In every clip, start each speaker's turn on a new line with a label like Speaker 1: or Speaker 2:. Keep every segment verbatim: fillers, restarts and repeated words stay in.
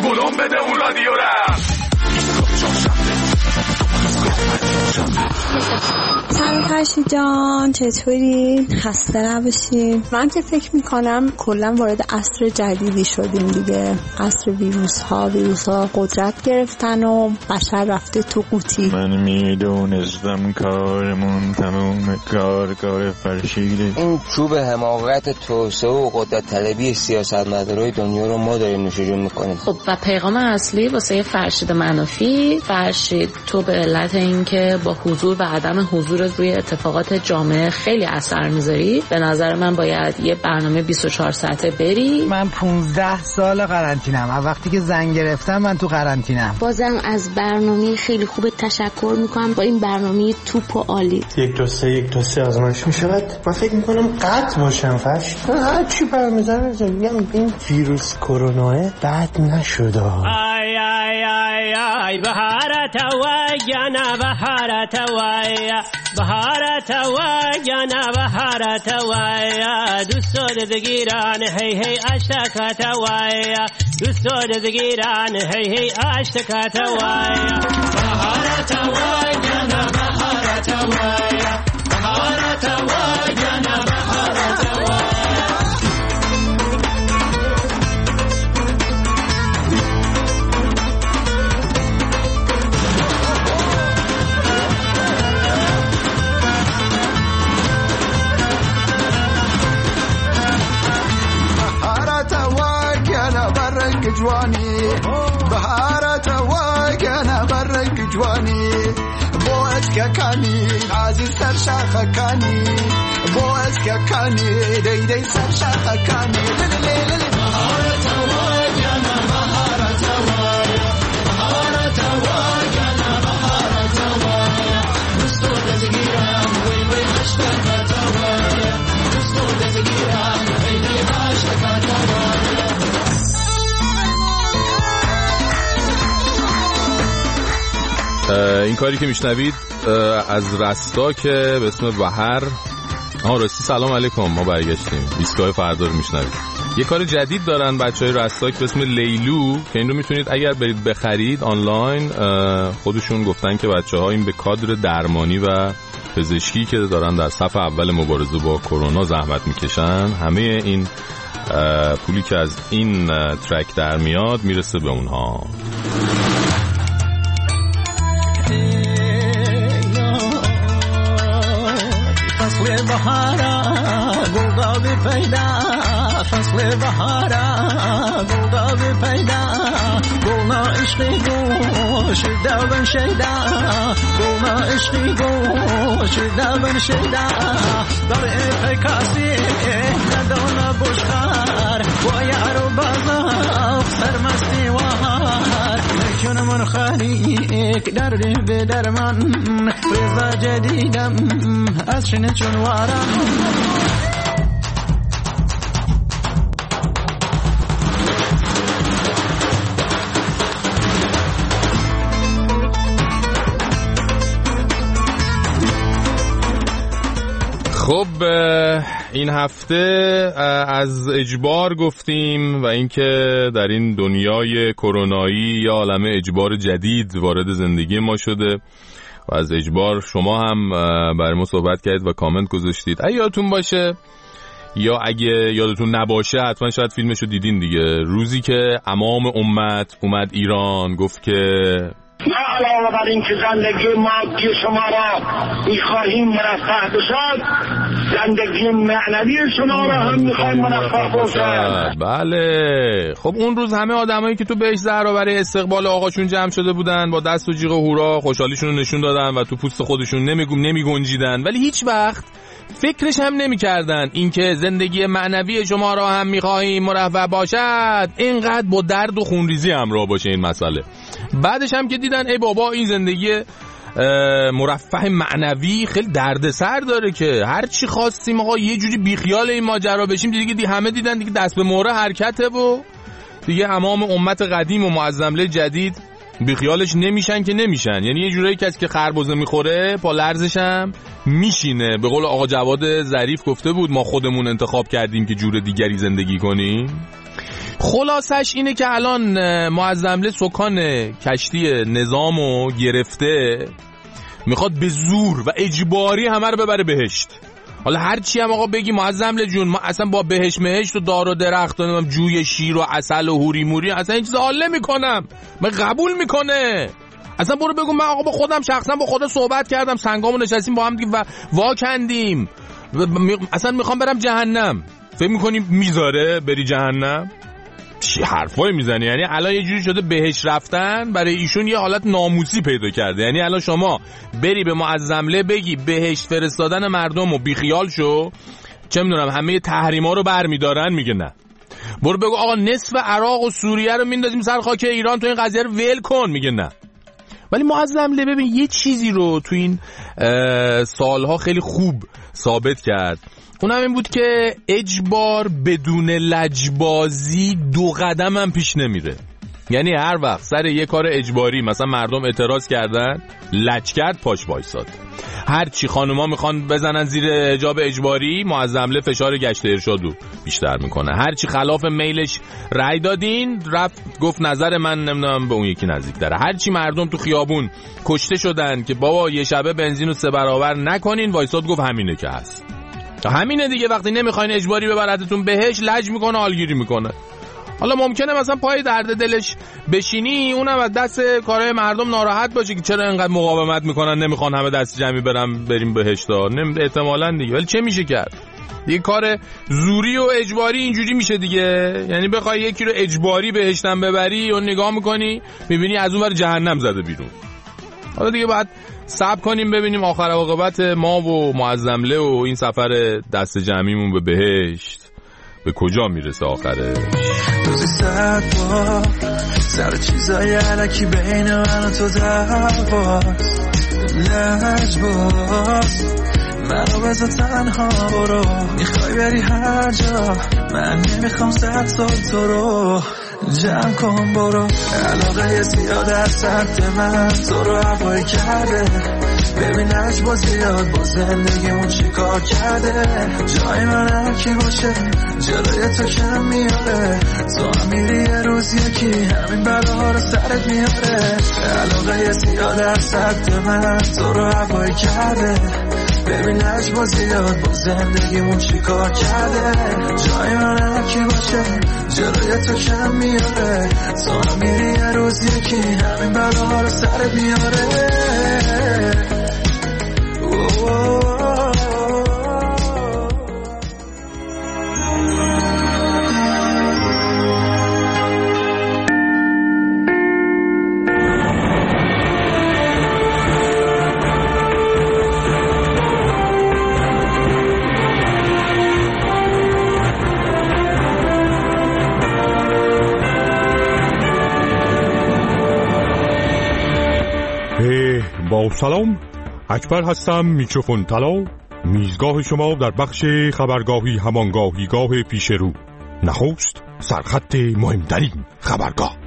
Speaker 1: بلوم بده اون رادیو را.
Speaker 2: سلام فرشید جان، چطوری؟ خسته نباشین. من که فکر میکنم کلا وارد عصر جدیدی شدیم دیگه. عصر ویروس ها ویروس ها قدرت گرفتن و بشر رفته تو قوطی.
Speaker 3: من میدونستم کارمون تموم، کار کار فرشیده.
Speaker 4: این چوب حماقت توسعه و قدرت طلبی سیاستمدارای دنیا رو ما داریم نوشجون میکنیم.
Speaker 5: خب و پیغام اصلی واسه فرشید منافی: فرشید تو به علت اینکه با حضور و عدم حضور روی اتفاقات جامعه خیلی اثر میذاری، به نظر من باید یه برنامه بیست و چهار ساعته بری.
Speaker 6: من پونزده سال قرنطینم، از وقتی که زنگ گرفتم من تو قرنطینم.
Speaker 7: بازم از برنامه خیلی خوب تشکر میکنم، با این برنامه توپ و عالی.
Speaker 8: یک تا سه یک تا سه آزمایش میشود. من فکر میکنم قطع باشم فرش هر چی برمیزنم میگم این ویروس کرونا بد نشده.
Speaker 9: آی آی آی آی بهارت وایانا بهارت وایا بهارت وایا بهارت وایا دوست دگیران هی هی اشتکات وایا دوست دگیران هی هی اشتکات وایا بهارت وایا بهارت وایا بهارت وایا بهارت وایا.
Speaker 10: جوانی بهارت واقعا برنگ جوانی بوز که کانی عزیز سر شاخ کانی بوز که کانی دی دی سر شاخ کانی بهارت واقعا بهارت واقعا بهارت واقعا بهارت واقعا دوستو دزگیرم وی وی اشتاق توایا دوستو دزگیرم وی وی اشتاق توایا.
Speaker 11: این کاری که میشنوید از رستاکه به اسم بهر. آها راستی سلام علیکم، ما برگشتیم. ایستگاه فردا رو میشنوید. یه کار جدید دارن بچهای رستاک به اسم لیلو که این رو میتونید اگر برید بخرید آنلاین. خودشون گفتن که بچه‌ها این به کادر درمانی و پزشکی که دارن در صف اول مبارزه با کرونا زحمت میکشن، همه این پولی که از این ترک در میاد میرسه به اونها.
Speaker 12: فصل بهارا گلداب پیدا فصل بهارا گلداب پیدا گلنا عشقی گوش دابن شیدا گلنا عشقی گوش دابن شیدا در افکاسی ندانا بشخار و یارو بازا سرمستی وهار چون من خالیک در به درمان رضا جدیدم از شنه چون وارم.
Speaker 11: خب این هفته از اجبار گفتیم و اینکه در این دنیای کرونایی یا عالمه اجبار جدید وارد زندگی ما شده و از اجبار شما هم برای ما صحبت کردید و کامنت گذاشتید. اگه یادتون باشه یا اگه یادتون نباشه حتما شاید فیلمشو دیدین دیگه. روزی که امام امت اومد ایران گفت که
Speaker 13: ما علاوه بر این که زندگی مادی شما را میخواهیم مرفه بشد، زندگی معنوی شما را هم میخواهیم مرفه بشد.
Speaker 11: بله خب اون روز همه آدمایی که تو بهشت زهرا برای استقبال آقاشون جمع شده بودن با دست و جیغ و هورا خوشحالیشون رو نشون دادن و تو پوست خودشون نمیگم نمیگنجیدن، ولی هیچ وقت فکرش هم نمی کردن اینکه زندگی معنوی شما را هم میخواهیم مرفه باشد اینقدر با درد و خونریزی همراه باشه این مسئله. بعدش هم که دیدن ای بابا این زندگی مرفه معنوی خیلی دردسر داره که هر چی خواستیم آقا یه جوری بیخیال این ماجرا بشیم، دیگه دی همه دیدن دیگه دست به مهره حرکته و دیگه امام امت قدیم و معظمله جدید بیخیالش نمیشن که نمیشن. یعنی یه جوری کسی که خربزه میخوره پا لرزش هم میشینه. به قول آقا جواد ظریف گفته بود ما خودمون انتخاب کردیم که جور دیگری زندگی کنیم. خلاصش اینه که الان معظمله سکان کشتی نظامو گرفته، میخواد به زور و اجباری همه رو ببره بهشت. حالا هر چی هم آقا بگی معظمله جون، ما اصلا با بهشت مهشت و دار و درخت و جوی شیر و عسل و هوری موری اصلا این چیزا حال نمیکنم، من قبول میکنه. اصلا برو بگو من آقا با خودم شخصا با خدا صحبت کردم، سنگامو نشستیم با هم دیگه و واکندیم، اصلا میخوام برم جهنم. فکر میکنی میذاره بری جهنم؟ چی حرفایی میزنی؟ یعنی الان یه جوری شده بهش رفتن برای ایشون یه حالت ناموسی پیدا کرده. یعنی الان شما بری به معظمله بگی بهشت فرستادن مردم و بیخیال شو، چه میدونم همه تحریما رو برمیدارن، میگه نه. برو بگو آقا نصف عراق و سوریه رو میندازیم سر خاک ایران، تو این قضیه رو ول کن، میگه نه. ولی معظمله ببین یه چیزی رو تو این سالها خیلی خوب ثابت کرد، اونم این بود که اجبار بدون لجبازی دو قدم هم پیش نمیره. یعنی هر وقت سر یه کار اجباری مثلا مردم اعتراض کردن، لج کرد پاش وایساد. هر چی خانوما میخوان بزنن زیر حجاب اجباری، معظمله فشار گشت ارشادو بیشتر میکنه. هر چی خلاف میلش رأی دادین، رفت گفت نظر من نمیدونم به اون یکی نزدیک داره. هر چی مردم تو خیابون کشته شدن که بابا یه شبه بنزینو سه برابر نکنین، وایساد گفت همینه که هست. همینه دیگه، وقتی نمیخواین اجباری ببرتتون بهش، لج میکنه، حالگیری میکنه. حالا ممکنه مثلا پای درد دلش بشینی، اونم از دست کارهای مردم ناراحت باشه که چرا اینقدر مقاومت میکنن، نمیخوان همه دست جمعی برم بریم بهشت ها، احتمالاً دیگه. ولی چه میشه کرد دیگه؟ کار زوری و اجباری اینجوری میشه دیگه. یعنی بخوای یکی رو اجباری بهشتم ببری و نگاه میکنی میبینی از اون ور جهنم زده بیرون. حالا دیگه بعد صبر کنیم ببینیم آخر عاقبت ما و معظمله و این سفر دست جمعیمون به بهشت به کجا میرسه آخرش.
Speaker 14: روزی صد بار سر چیزای علکی بین من و تو دعواست، لجباز منو بذار تنها برو، میخوای بری هر جا من نمیخوام صد سال تو رو جمع کن برو. علاقه زیاد از سمت من تو رو هوایی کرده، ببین عجبا زیاد با زندگیمون چی کار کرده. جای من هرکی باشه جلوی تو کم میاره، تو هم میری یه روز یکی همین بلاها رو سرت میاره. علاقه زیاد از سمت من تو رو هوایی کرده، ببین عجبا زیاد با زندگیمون چی کار کرده. جای من هرکی باشه جلوی تو کم میاره، تو هم میری یه روز یکی همین بلاها رو سرت میاره.
Speaker 15: با سلام، اکبر هستم، میکروفون طلا، میزگاه شما در بخش خبرگاهی همانگاهی گاه پیش رو. نخست سرخط مهمترین خبرگاه.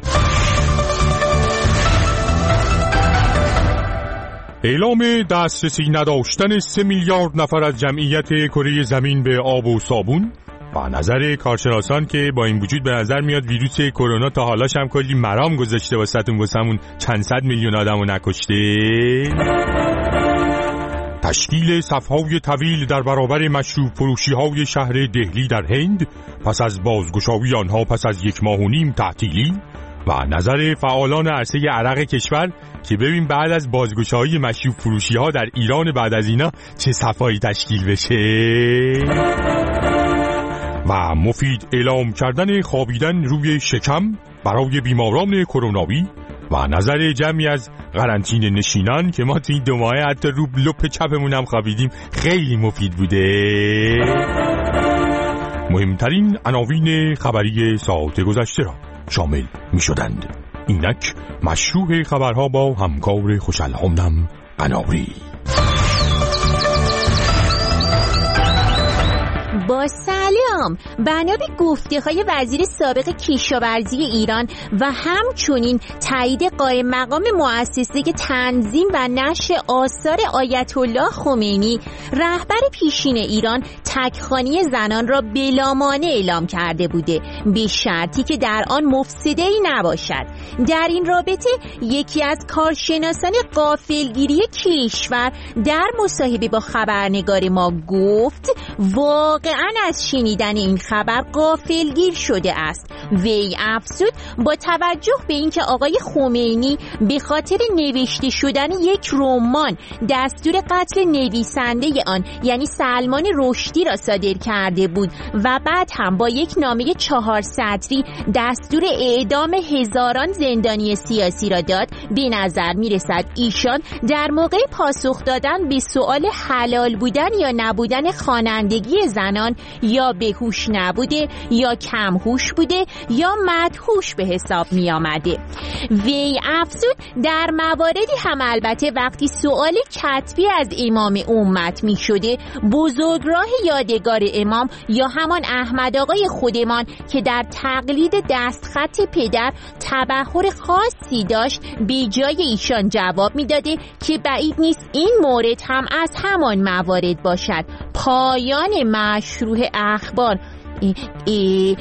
Speaker 15: اعلام دسترسی نداشتن سه میلیارد نفر از جمعیت کره زمین به آب و صابون و نظر کارشناسان که با این وجود به نظر میاد ویروس کرونا تا حالاش هم کلی مرام گذاشته واسهتون واسمون چند صد میلیون آدمو نکشته. تشکیل صف‌های طویل در برابر مشروب فروشی‌های شهر دهلی در هند پس از بازگشایی آنها پس از یک ماه و نیم تعطیلی و نظر فعالان عرصه عرق کشور که ببین بعد از بازگشایی مشروب فروشی‌ها در ایران بعد از اینا چه صفایی تشکیل بشه. و مفید اعلام کردن خوابیدن روی شکم برای بیماران کروناوی و نظر جمعی از قرنطینه نشینان که ما توی دو ماه حتی رو لپ چپمون هم خوابیدیم خیلی مفید بوده. مهمترین عناوین خبری ساعت گذشته را شامل می شدند. اینک مشروع خبرها با همکار خوش‌الحامدم قناری.
Speaker 16: با سلام سلام. بنا به گفته‌های وزیر سابق کشاورزی ایران و همچنین تایید قائم مقام مؤسسه تنظیم و نشر آثار آیت الله خمینی، رهبر پیشین ایران تکخوانی زنان را بلامانع اعلام کرده بوده، به شرطی که در آن مفسده‌ای نباشد. در این رابطه یکی از کارشناسان غافلگیری کشور در مصاحبه با خبرنگار ما گفت واقعا از شنیدن این خبر غافلگیر شده است. وی افزود با توجه به اینکه آقای خمینی به خاطر نوشته شدن یک رمان دستور قتل نویسنده آن یعنی سلمان رشدی را صادر کرده بود و بعد هم با یک نامه چهار سطری دستور اعدام هزاران زندانی سیاسی را داد، به نظر می رسد ایشان در موقع پاسخ دادن به سؤال حلال بودن یا نبودن خوانندگی زنان یا بهوش نبوده یا کم هوش بوده یا مدهوش به حساب می آمده. وی افزود در مواردی هم البته وقتی سؤال کتبی از امام امت می شده، بزرگراه یادگار امام یا همان احمد آقای خودمان که در تقلید دستخط پدر تبحر خاصی داشت به جای ایشان جواب می داده که بعید نیست این مورد هم از همان موارد باشد. پایان مشروع اخبار. ای ای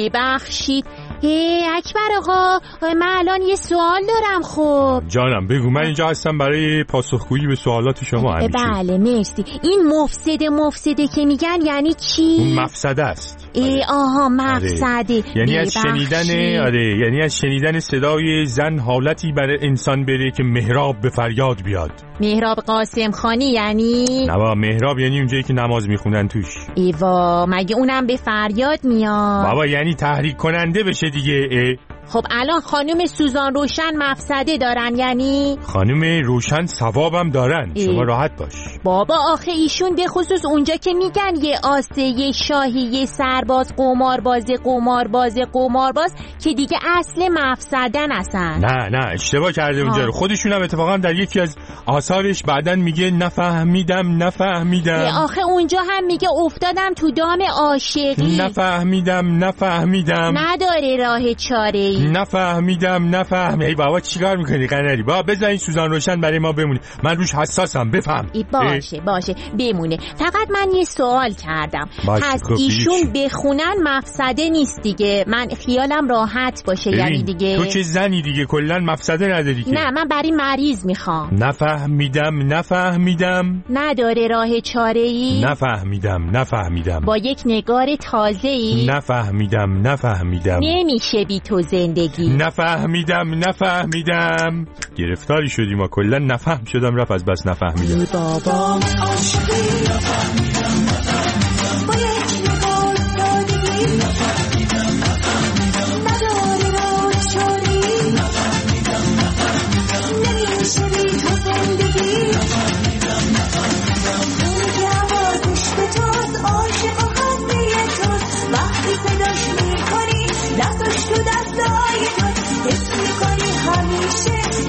Speaker 16: ببخشید ای اکبر آقا، من الان یه سوال دارم. خب
Speaker 15: جانم بگو، من اینجا هستم برای پاسخگویی به سوالات شما. همیشه
Speaker 16: بله مرسی. این مفسده مفسده که میگن یعنی چی؟
Speaker 15: اون مفسده است.
Speaker 16: ای آها مفسده.
Speaker 15: آره. یعنی از شنیدن آره یعنی از شنیدن صدای زن حالتی برای انسان بره که مهراب به فریاد بیاد.
Speaker 16: مهراب قاسم خانی یعنی؟
Speaker 15: نه بابا، مهراب یعنی اونجایی که نماز میخونن توش.
Speaker 16: ایوا مگه اونم به فریاد میاد؟
Speaker 15: بابا یعنی تحریک کننده بشه دیگه. اه.
Speaker 16: خب الان خانم سوزان روشن مفسده دارن یعنی؟
Speaker 15: خانم روشن ثوابم دارن. اه. شما راحت باش.
Speaker 16: بابا آخه ایشون به خصوص اونجا که میگن یه آسه یه شاهی یه سرباز قمارباز قمارباز قمارباز که دیگه اصل مفسدن هستن.
Speaker 15: نه نه اشتباه کرده اونجا رو. خودشون هم اتفاقا در یکی از آثارش بعدن میگه نفهمیدم نفهمیدم.
Speaker 16: آخه اونجا هم میگه افتادم تو دام عاشقی.
Speaker 15: نفهمیدم نفهمیدم.
Speaker 16: نداره راه چاره‌ای.
Speaker 15: نفهمیدم نفهمیدم. ای بابا چیکار میکنی قناری؟ بابا بزن سوزان روشن برای ما بمونه. من روش حساسم، بفهم.
Speaker 16: ای باشه ای؟ باشه بمونه. فقط من یه سوال کردم. پس ایشون بخونن مفسده نیست دیگه؟ من خیالم راحت باشه. یعنی دیگه
Speaker 15: تو که زنی دیگه کلا مفسده نداری که.
Speaker 16: نه من برای مریض میخوام.
Speaker 15: نفهمیدم نفهمیدم.
Speaker 16: نداره راه چاره‌ای؟
Speaker 15: نفهمیدم نفهمیدم.
Speaker 16: با یک نگار تازه‌ای؟
Speaker 15: نفهمیدم نفهمیدم.
Speaker 16: نمیشه بی تو زندگی.
Speaker 15: نفهمیدم نفهمیدم. گرفتاری شدیم ما، کلا نفهم شدم رفت از بس نفهمیدم.
Speaker 16: بابا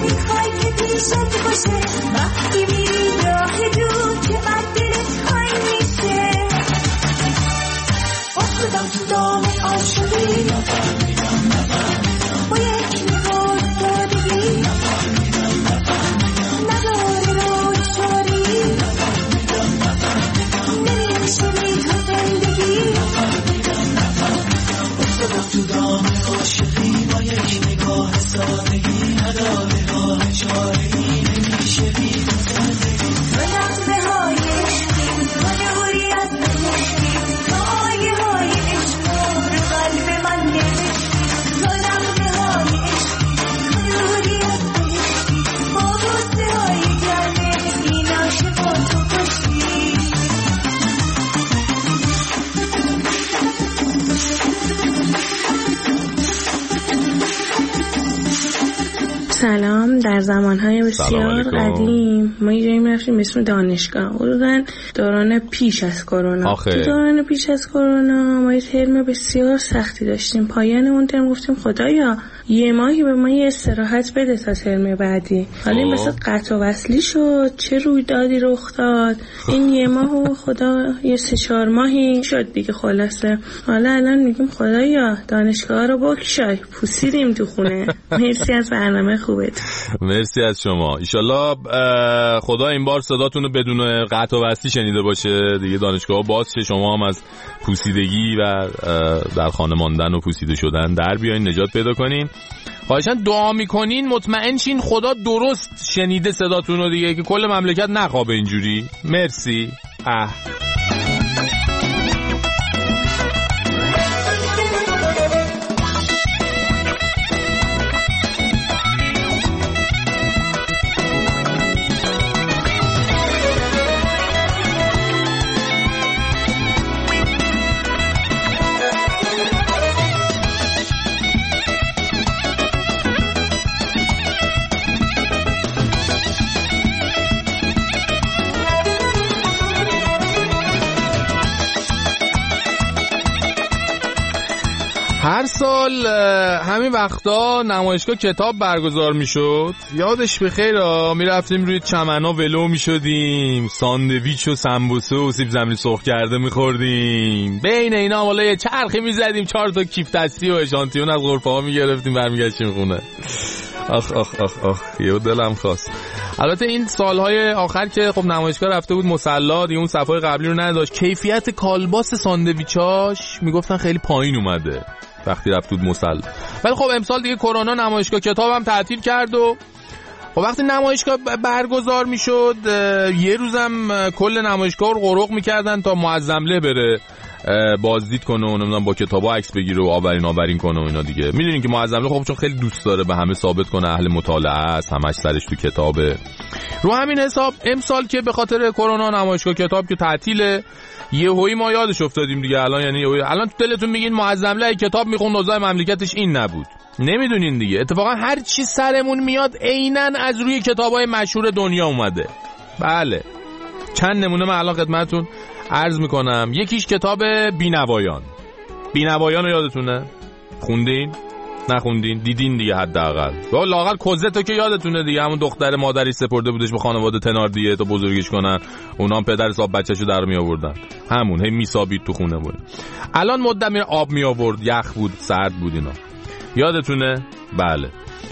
Speaker 17: وقتی میری راه دور که من دلت خواهی در زمانهای بسیار قدیم ما یه جایی میرفتیم اسم دانشگاه، حدوداً دوران پیش از کرونا. دوران پیش از کرونا ما یه ترم بسیار سختی داشتیم. پایان اون ترم گفتیم خدایا یه ماهی به ما یه استراحت بده تا ترم بعدی. حالا این مثلا قطع و وصلی شد، چه رویدادی رخ داد این یه ماه و خدا یه سه چهار ماهی شد دیگه. خلاصه حالا الان میگیم خدایا دانشگاه رو بکشای، پوسیدیم تو خونه. مرسی از برنامه خوبت.
Speaker 11: مرسی از شما. ایشالله خدا این بار صداتون رو بدون قطع و وصلی شنیده باشه دیگه، دانشگاه باز شه، شما هم از پوسیدگی و در خانه ماندن و پوسیده شدن در بیاین، نجات پیدا کنین. خواهشاً دعا میکنین مطمئن شین خدا درست شنیده صداتون رو دیگه، که کل مملکت نخوابه اینجوری. مرسی. اه هر سال همین وقتا نمایشگاه کتاب برگزار میشد. یادش بخیر میرفتیم روی چمنا ولو میشدیم، ساندویچ و سمبوسه و سیب زمینی سرخ کرده میخوردیم، بین اینا حالا یه چرخی میزدیم، چهار تا کیف دستی و اشانتیون از غرفه ها میگرفتیم برمیگشتیم خونه. آخ آخ آخ آخ یه دلم خواست. البته این سالهای آخر که خب نمایشگاه رفته بود مصلا دیگه اون صفای قبلی رو نداشت، کیفیت کالباس ساندویچاش میگفتن خیلی پایین اومده وقتی رفت بود مصلا. ولی خب امسال دیگه کرونا نمایشگاه کتاب هم تعطیل کرد و خب وقتی نمایشگاه برگزار میشد یه روزم کل نمایشگاه رو غرق میکردن تا معظمله بره بازدید کنه و نمیدونم با کتابا عکس بگیره و آورین آورین کنه و اینا دیگه. میدونین که معظمله خب چون خیلی دوست داره به همه ثابت کنه اهل مطالعه است، همش سرش تو کتابه. رو همین حساب امسال که به خاطر کرونا نمایشگاه کتاب که تعطیله، یهویی ما یادش افتادیم دیگه. الان یعنی الان تو دلتون میگین معظمله کتاب میخوند اوضاع مملکتش این نبود. نمیدونین دیگه، اتفاقا هر چی سرمون میاد عیناً از روی کتابای مشهور دنیا اومده. بله چند نمونه من الان خدمتتون عرض میکنم. یکیش کتاب بینوایان. بینوایان رو یادتونه؟ خوندین؟ نخوندین؟ دیدین دیگه حداقل. یا لااقل کوزتو که یادتونه دیگه، همون دختر مادری سپرده بودش به خانواده تناردیه تا بزرگش کنن، اونا هم پدر حساب بچه‌شو در می آوردن، همون هی میسابید تو خونه بود. الان مدت میره آب می آورد، یخ بود، سرد بود اینا. یادتونه؟ بله.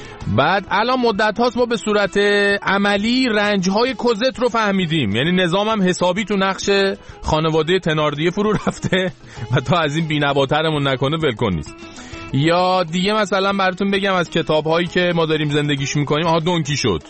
Speaker 11: بعد الان مدت هاست ما به صورت عملی رنجهای کوزت رو فهمیدیم، یعنی نظام هم حسابی تو نقش خانواده تناردیه فرو رفته و تا از این بی‌نواترمون نکنه ولکن نیست. یا دیگه مثلا براتون بگم از کتاب هایی که ما داریم زندگیش میکنیم، آها دونکی شد.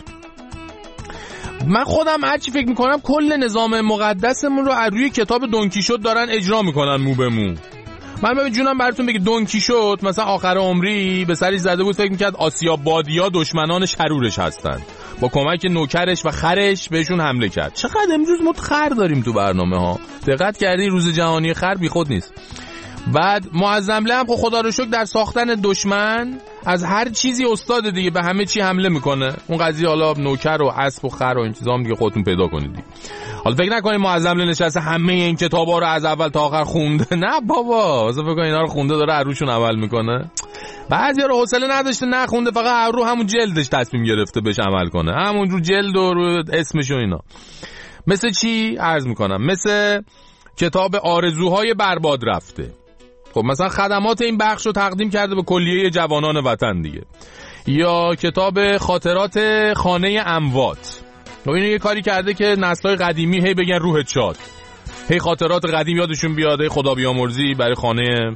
Speaker 11: من خودم هرچی فکر میکنم کل نظام مقدسمون رو از روی کتاب دونکی شد دارن اجرا میکنن مو به مو. من به جونم براتون بگم دونکی شد مثلا آخر عمری به سرش زده بود فکر میکرد آسیاب بادیا دشمنان شرورش هستن، با کمک نوکرش و خرش بهشون حمله کرد. چقدر امروز ما خر داریم تو برنامه ها، دقت کردین؟ روز جهانی خر بی خود نیست. بعد معظمله هم خدا رو شکر در ساختن دشمن از هر چیزی استاد دیگه، به همه چی حمله میکنه. اون قضیه حالا نوکر و اسب و خر و این چیزا هم دیگه خودتون پیدا کنید دیگه. حالا فکر نکنید معظمله نشسته همه این کتابا رو از اول تا آخر خونده، نه بابا، اصلا فکر کنید اینا رو خونده داره عروشون عمل میکنه. بعضیا رو حوصله نداشته نخونده، فقط رو همون جلدش تصمیم گرفته بهش عمل کنه، همون رو جلد و رو اسمش و اینا. مثل چی عرض میکنم؟ مثل کتاب آرزوهای برباد رفته. خب مثلا خدمات این بخش رو تقدیم کرده به کلیه جوانان وطن دیگه. یا کتاب خاطرات خانه اموات، و اینو یه کاری کرده که نسل‌های قدیمی هی بگن روحت شاد، هی خاطرات قدیم یادشون بیاد، هی خدا بیامرزی برای خانه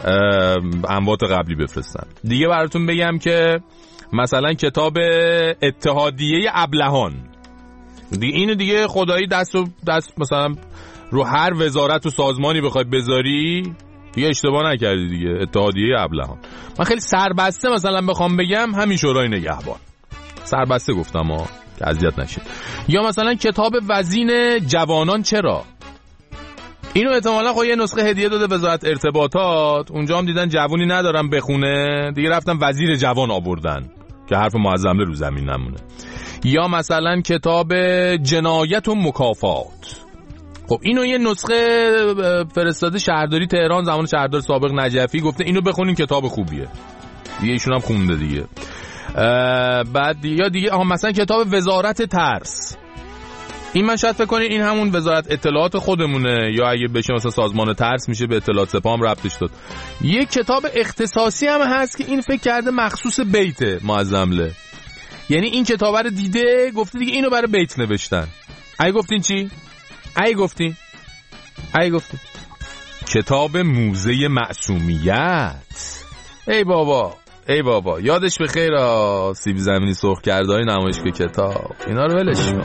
Speaker 11: اموات قبلی بفرستن. دیگه براتون بگم که مثلا کتاب اتحادیه ابلهان، دیگه اینو دیگه خدایی دست و دست مثلا رو هر وزارت و سازمانی بخوای بذاری دیگه اشتباه نکردی دیگه. اتحادیه ابلهان. من خیلی سربسته مثلا بخوام بگم همین شورای نگهبان، سربسته گفتم ها که اذیت نشید. یا مثلا کتاب وزین جوانان چرا، اینو احتمالا خب یه نسخه هدیه داده وزارت ارتباطات، اونجا هم دیدن جوونی ندارن بخونه دیگه، رفتن وزیر جوان آوردن که حرف معظمه رو زمین نمونه. یا مثلا کتاب جنایت و مکافات. خب اینو یه نسخه فرستاده شهرداری تهران زمان شهردار سابق نجفی، گفته اینو بخونین کتاب خوبیه. دیگه ایشون هم خونده دیگه. بعد یا دیگه آها مثلا کتاب وزارت ترس. این من شاید فکر کنین این همون وزارت اطلاعات خودمونه، یا اگه بشه مثلا سازمان ترس میشه به اطلاعات سپاه هم ربطش داد. یک کتاب اختصاصی هم هست که این فکر کرده مخصوص بیت معظمله، یعنی این کتاب رو دیده گفته دیگه اینو برای بیت نوشتن. ای گفتین چی؟ ای گفتین؟ ای گفتین؟ کتاب موزه معصومیت. ای بابا ای بابا یادش به خیر سیب زمینی سرخ کرده های نمایشگاه کتاب، اینا رو ولش کن.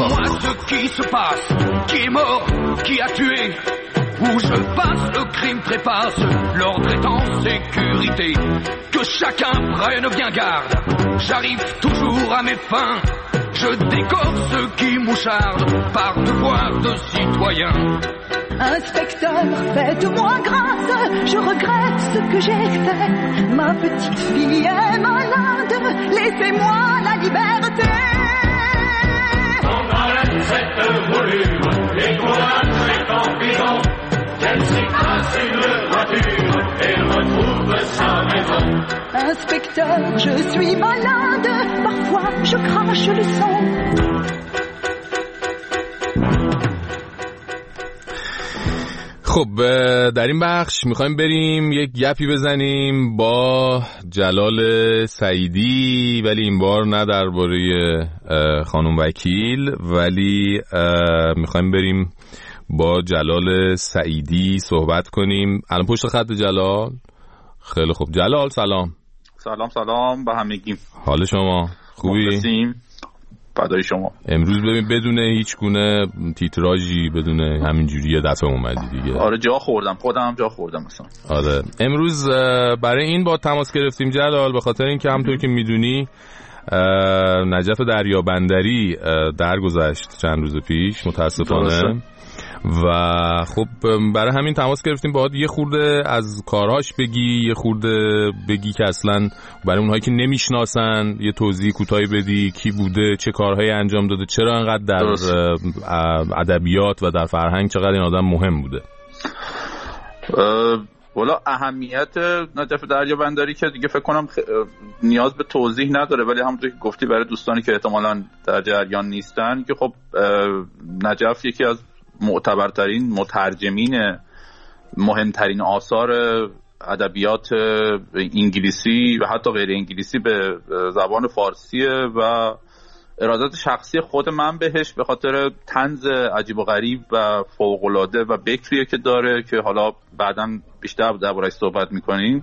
Speaker 1: Où je passe, le crime trépasse, l'ordre est en sécurité. Que chacun prenne bien garde, j'arrive toujours à mes fins. Je décore ceux qui mouchardent par devoir de citoyen.
Speaker 18: Inspecteur, faites-moi grâce, je regrette ce que j'ai fait. Ma petite fille est malade, laissez-moi la liberté.
Speaker 1: On arrête cette volume, les courants sont en prison. Elle s'écrase une voiture et retrouve sa maison.
Speaker 18: Inspecteur, je suis malade, parfois je crache le sang.
Speaker 11: خب در این بخش میخوایم بریم یک گپی بزنیم با جلال سعیدی، ولی این بار نه درباره خانم وکیل، ولی میخوایم بریم با جلال سعیدی صحبت کنیم. الان پشت خط جلال. خیلی خوب جلال سلام.
Speaker 19: سلام سلام به همگی.
Speaker 11: حال شما خوبی؟
Speaker 19: مخلصیم. فدای شما.
Speaker 11: امروز ببین بدون هیچ گونه تیتراژی، بدون همینجوری یه دفعه اومدی دیگه.
Speaker 19: آره جا خوردم، خودم هم جا خوردم مثلا.
Speaker 11: آره امروز برای این با تماس گرفتیم جلال، به خاطر اینکه همونطور که میدونی نجف دریابندری درگذشت چند روز پیش متاسفانه، و خب برای همین تماس گرفتیم باهات یه خورده از کارهاش بگی، یه خورده بگی که اصلا برای اونهایی که نمیشناسن یه توضیح کوتاهی بدی کی بوده، چه کارهایی انجام داده، چرا انقدر در ادبیات و در فرهنگ چقدر این آدم مهم بوده.
Speaker 19: والا اهمیت نجف دریابندری که دیگه فکر کنم خ... نیاز به توضیح نداره، ولی همونطور که گفتی برای دوستانی که احتمالاً در جریان نیستن که خب نجف یکی از معتبرترین مترجمین مهمترین آثار ادبیات انگلیسی و حتی غیر انگلیسی به زبان فارسیه و ارادت شخصی خود من بهش به خاطر طنز عجیب و غریب و فوق‌العاده و بکریه که داره که حالا بعداً بیشتر درباره‌اش صحبت می‌کنیم.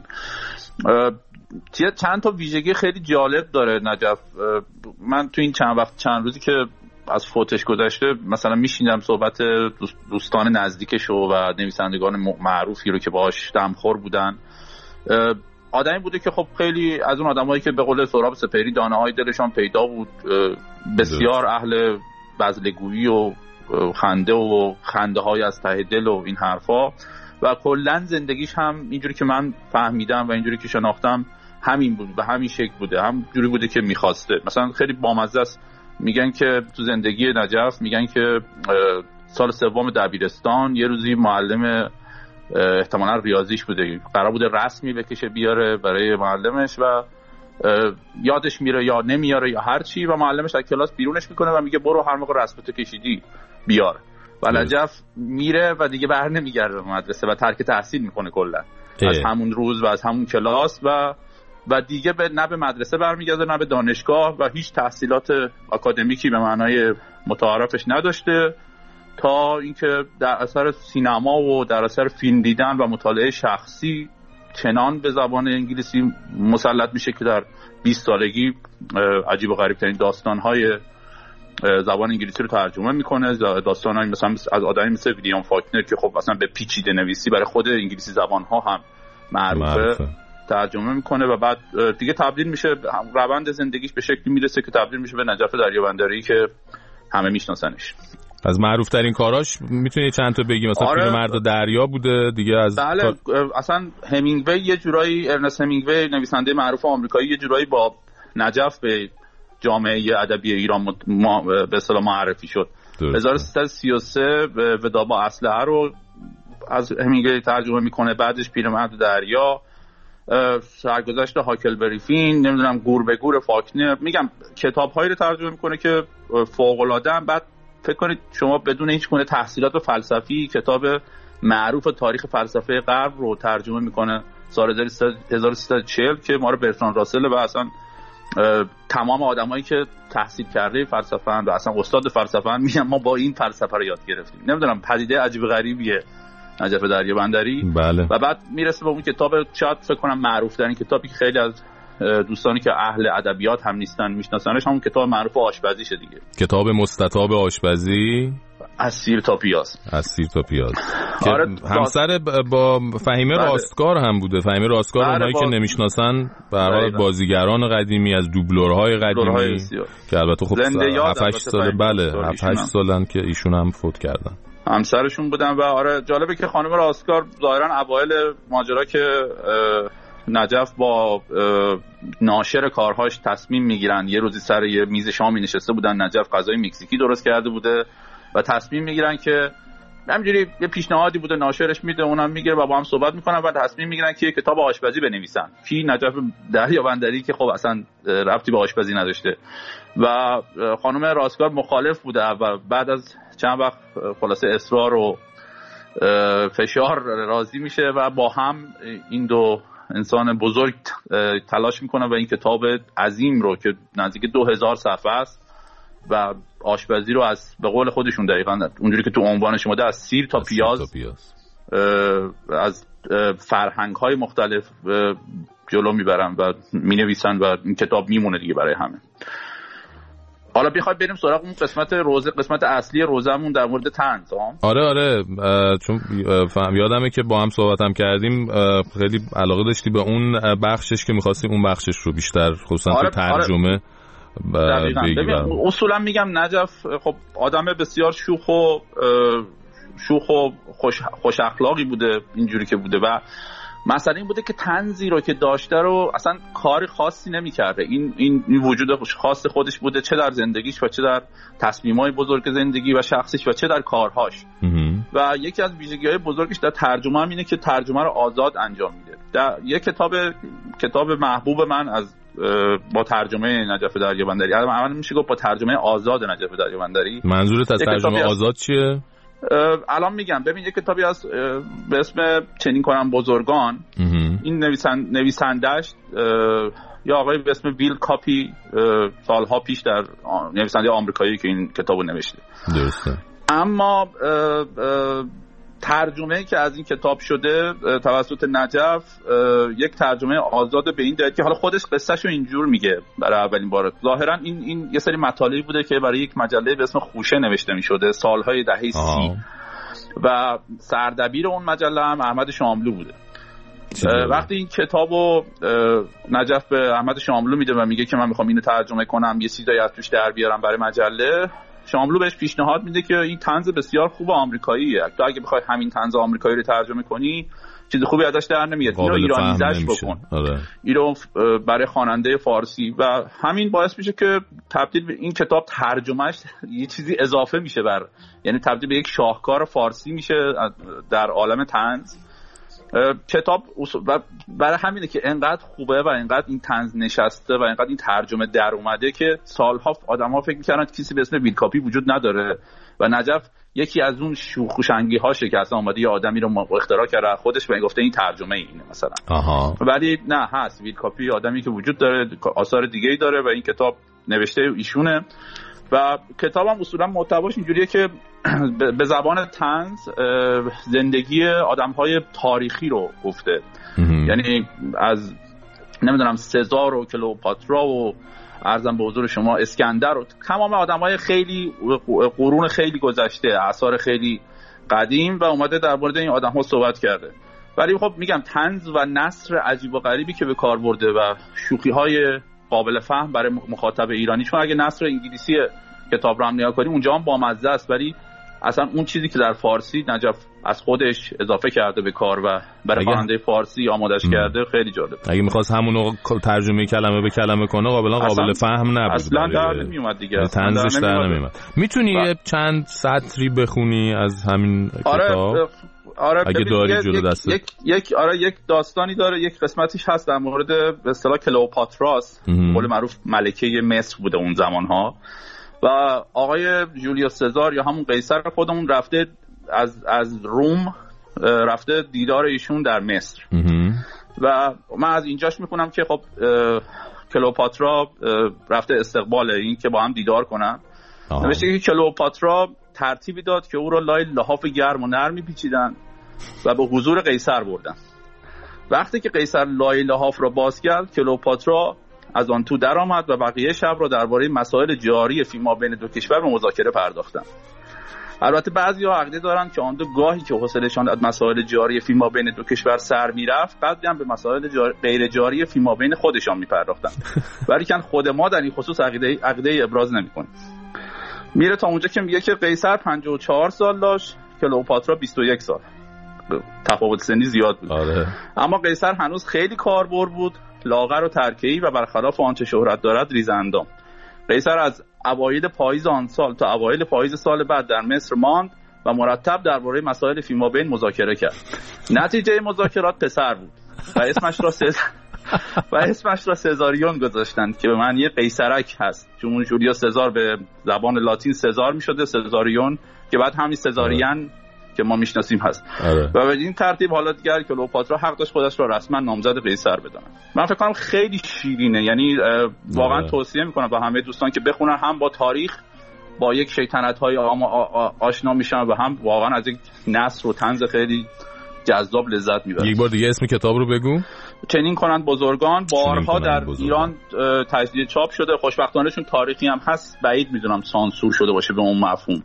Speaker 19: چند تا ویژگی خیلی جالب داره نجف. من تو این چند وقت چند روزی که از فوتش گذشته مثلا میشیندم صحبت دوستان نزدیکش و نویسندگان معروفی رو که باهاش دمخور بودن. آدمی بوده که خب خیلی از اون آدمایی که به قول سهراب سپهری دانه های دلشان پیدا بود، بسیار اهل بزلگویی و خنده و خنده های از ته دل و این حرفا، و کلا زندگیش هم اینجوری که من فهمیدم و اینجوری که شناختم همین بود، به همین شکل بوده، هم جوری بوده که میخواسته. مثلا خیلی بامزه است، میگن که تو زندگی نجف میگن که سال سوم دبیرستان یه روزی معلم احتمالاً ریاضیش بوده، قرار بوده رسمی بکشه بیاره برای معلمش و یادش میره یا نمیاره یا هر چی، و معلمش از کلاس بیرونش میکنه و میگه برو هر موقع رسمتو کشیدی بیار، و نجف میره و دیگه بر نمیگرده به مدرسه و ترک تحصیل میکنه کلا از همون روز و از همون کلاس، و و دیگه به نه به مدرسه برمیگرده نه به دانشگاه و هیچ تحصیلات آکادمیکی به معنای متعارفش نداشته، تا اینکه در اثر سینما و در اثر فیلم دیدن و مطالعه شخصی چنان به زبان انگلیسی مسلط میشه که در بیست سالگی عجیب و غریب ترین داستان‌های زبان انگلیسی رو ترجمه میکنه. داستان‌های مثلا از آدمی مثل ویلیام فاکنر که خب اصلا به پیچیده نویسی برای خود انگلیسی زبان‌ها هم معروفه, معروفه. ترجمه میکنه و بعد دیگه تبدیل میشه، روند زندگیش به شکلی میرسه که تبدیل میشه به نجف دریابندری که همه میشناسنش.
Speaker 11: از معروف ترین کاراش میتونی چند تا بگی؟ مثلا آره. فیلم مرد و دریا بوده دیگه. از
Speaker 19: بله کار... اصلا همینگوی یه جورایی، ارنست همینگوی نویسنده معروف آمریکایی یه جورایی با نجف به جامعه ادبی ایران به اصطلاح معرفی شد. هزار و سیصد و سی و سه ودا با اسلحه رو از همینگلی ترجمه میکنه، بعدش پیرمرد دریا، سرگذشت هاکلبری فین، نمیدونم گور به گور فاکنر، میگم کتاب‌هایی رو ترجمه میکنه که فوق‌العاده. بعد فکر کنید شما بدون هیچ گونه تحصیلات فلسفی کتاب معروف تاریخ فلسفه غرب رو ترجمه میکنه سال هزار و سیصد و چهل که ما رو برتراند راسل و اصلا تمام آدمایی که تحصیل کرده فلسفه و اصلا استاد فلسفه میگن ما با این فلسفه رو یاد گرفتیم. نمیدونم پدیده عجیب غریبیه نجف دریابندری.
Speaker 11: بله.
Speaker 19: و بعد میرسه به اون کتاب شاید فکر کنم معروف ترین کتابی که خیلی از دوستانی که اهل ادبیات هم نیستن میشناسنش، همون کتاب معروف آشپزیشه دیگه،
Speaker 11: کتاب مستطاب آشپزی
Speaker 19: از سیر تا پیاز.
Speaker 11: از سیر تا پیاز که آره همسر با فهیمه بله. راستگار هم بوده. فهیمه راستگار بله اونایی با... که نمیشناسن به هر حال بازیگران قدیمی از دوبلورهای قدیمی که البته خب هفت هشت سال بله هفت هشت سالن که ایشون هم فوت کردن،
Speaker 19: همسرشون بودن. و آره جالبه که خانم راستگار ظاهرا اوایل ماجرا که نجف با ناشر کارهاش تصمیم میگیرن، یه روزی سر یه میز شامی نشسته بودن، نجف غذای مکزیکی درست کرده بوده و تصمیم میگیرن که همینجوری یه پیشنهادی بوده، ناشرش میده اونم میگیره و با هم صحبت میکنن و تصمیم میگیرن که یه کتاب آشپزی بنویسن. کی؟ نجف دریابندری که خب اصلا ربطی به آشپزی نداشته و خانم راستگار مخالف بوده و بعد از چند وقت خلاصه اصرار و فشار راضی میشه و با هم این دو انسان بزرگ تلاش میکنن و این کتاب عظیم رو که نزدیک دو هزار صفحه است و آشپزی رو از به قول خودشون دقیقاً اونجوری که تو عنوانش اومده از سیر تا پیاز, تا پیاز. از فرهنگ های مختلف جلو میبرن و مینویسن و این کتاب میمونه دیگه برای همه. حالا بخوای بریم سراغ اون قسمت روزه، قسمت اصلی روزمون در مورد طنز.
Speaker 11: آره آره چون فهم یادمه که با هم صحبتم کردیم خیلی علاقه داشتی به اون بخشش که می‌خواستی اون بخشش رو بیشتر خصوصا آره، تو ترجمه
Speaker 19: آره. ببین اصولا میگم نجف خب آدم بسیار شوخ و شوخ و خوش, خوش اخلاقی بوده اینجوری که بوده و مثلا این بوده که طنزی رو که داشته رو اصلا کاری خاصی نمی‌کرده. این این وجود خاص خودش بوده، چه در زندگیش و چه در تصمیم‌های بزرگ زندگی و شخصیش و چه در کارهاش. و یکی از ویژگی‌های بزرگش در ترجمه هم اینه که ترجمه رو آزاد انجام میده. در یک کتاب کتاب محبوب من از با ترجمه نجف دریابندری، الان میشه گفت با ترجمه آزاد نجف دریابندری.
Speaker 11: منظورت از ترجمه آزاد چیه؟
Speaker 19: الان میگم ببین یک کتابی از به اسم چنین کنم بزرگان، این نویسند نویسندش یا آقای به اسم ویل کاپی سالها پیش در نویسنده آمریکایی که این کتابو نوشته.
Speaker 11: درسته.
Speaker 19: اما ترجمه که از این کتاب شده توسط نجف یک ترجمه آزاد به این دلیل که حالا خودش قصهشو اینجور میگه برای اولین بار. ظاهرا این این یه سری مطالبی بوده که برای یک مجله به اسم خوشه نوشته میشده سالهای دهه سی و سردبیر اون مجله هم احمد شاملو بوده. وقتی این کتابو نجف به احمد شاملو میده و میگه که من میخوام اینو ترجمه کنم یه چیزایی از توش در بیارم برای مجله، شاملو بهش پیشنهاد میده که این طنز بسیار خوب آمریکاییه، تو اگه بخوای همین طنز آمریکایی رو ترجمه کنی چیز خوبی ازش در نمیاد، اینو ایرانیزش بکن.
Speaker 11: آره.
Speaker 19: اینو برای خواننده فارسی و همین باعث میشه که تبدیل به این کتاب ترجمهش یه چیزی اضافه میشه بر، یعنی تبدیل به یک شاهکار فارسی میشه در عالم طنز. کتاب و برای همینه که انقدر خوبه و انقدر این طنز نشسته و انقدر این ترجمه در اومده که سالها آدم‌ها فکر می‌کردن کسی به اسم ویل کاپی وجود نداره و نجف یکی از اون شوخوشنگی هاشه که اصلا اومده یه آدمی رو اختراع کرده خودش و گفته این ترجمه اینه مثلا.
Speaker 11: آها.
Speaker 19: ولی نه هست ویل کاپی آدمی که وجود داره، آثار دیگه‌ای داره و این کتاب نوشته ایشونه و کتابم اصولا محتواش اینجوریه که به زبان طنز زندگی آدم‌های تاریخی رو گفته. یعنی از نمیدونم سزار و کلئوپاترا و عرضم به حضور شما اسکندر و تمام آدم‌های خیلی قرون خیلی گذشته، اعصار خیلی قدیم و اومده در مورد این آدم‌ها صحبت کرده. ولی خب میگم طنز و نثر عجیب و غریبی که به کار برده و شوخی‌های قابل فهم برای مخاطب ایرانی، چون اگه نثر انگلیسی کتاب رو هم نگاه کنیم اونجا هم بامزه است ولی اصلا اون چیزی که در فارسی نجف از خودش اضافه کرده به کار و برای خواننده فارسی آمادش کرده خیلی جالب.
Speaker 11: اگه می‌خواست همونو ترجمه کلمه به کلمه کنه قابلا قابل فهم نبود.
Speaker 19: اصلا در نمیومد دیگه.
Speaker 11: طنزش در نمیومد. میتونی یه چند سطری بخونی از همین
Speaker 19: آره
Speaker 11: کتاب؟
Speaker 19: آره
Speaker 11: اگه داری جلو دستت.
Speaker 19: یک یک آره یک داستانی داره، یک قسمتیش هست در مورد به اصطلاح کلئوپاتراس، قول معروف ملکه مصر بوده اون زمانها و آقای جولیوس سزار یا همون قیصر خودمون رفته از از روم رفته دیدار ایشون در مصر و من از اینجاش میخونم که خب کلئوپاترا رفته استقبال این که با هم دیدار کنن. نوشته که کلئوپاترا ترتیبی داد که او را لای لحاف گرم و نرمی پیچیدن و به حضور قیصر بردن. وقتی که قیصر لای لحاف را باز کرد، کلئوپاترا از آن تو در آمد و بقیه شب را درباره مسائل جاری فیما بین دو کشور به مذاکره پرداختند. البته بعضی‌ها عقیده دارند که آن دو گاهی که حوصله‌شان از مسائل جاری فیما بین دو کشور سر می‌رفت، قدری هم به مسائل جاری غیر جاری فیما بین خودشان می‌پرداختند. ولیکن خود ما در این خصوص عقیده عقیده ابراز نمی‌کنیم. میره تا اونجا که میگه که قیصر پنجاه و چهار سال داشت، کلئوپاترا بیست و یک سال. تفاوت سنی زیاد بود. آره. اما قیصر هنوز خیلی کاربر بود، لاغر و ترکه‌ای و برخلاف آنچه شهرت دارد ریزاندام. قیصر از اوایل پاییز آن سال تا اوایل پاییز سال بعد در مصر ماند و مرتب درباره مسائل فیمابین مذاکره کرد. نتیجه مذاکرات پسر بود و اسمش را سز... و اسمش را سزاریون گذاشتند که به معنی قیصرک هست، چون جولیوس سزار به زبان لاتین سزار می‌شده، سزاریون که بعد همین سزارین که ما میشناسیم هست. آره. و به این ترتیب حالا دیگر کلئوپاترا حق داشت خودش را رسما نامزد قیصر بدونه. من فکر کنم خیلی شیرینه، یعنی واقعا آره. توصیه میکنم به همه دوستان که بخونن، هم با تاریخ با یک شیطنت‌های آشنا میشن و هم واقعا از یک نثر و طنز خیلی جذاب لذت میبرن.
Speaker 11: یک بار دیگه اسم کتاب رو بگو.
Speaker 19: چنین کنند بزرگان. بارها در بزرگان. ایران تجدید چاپ شده، خوشبختانه چون تاریخی هم هست بعید میدونم سانسور شده باشه به اون مفهوم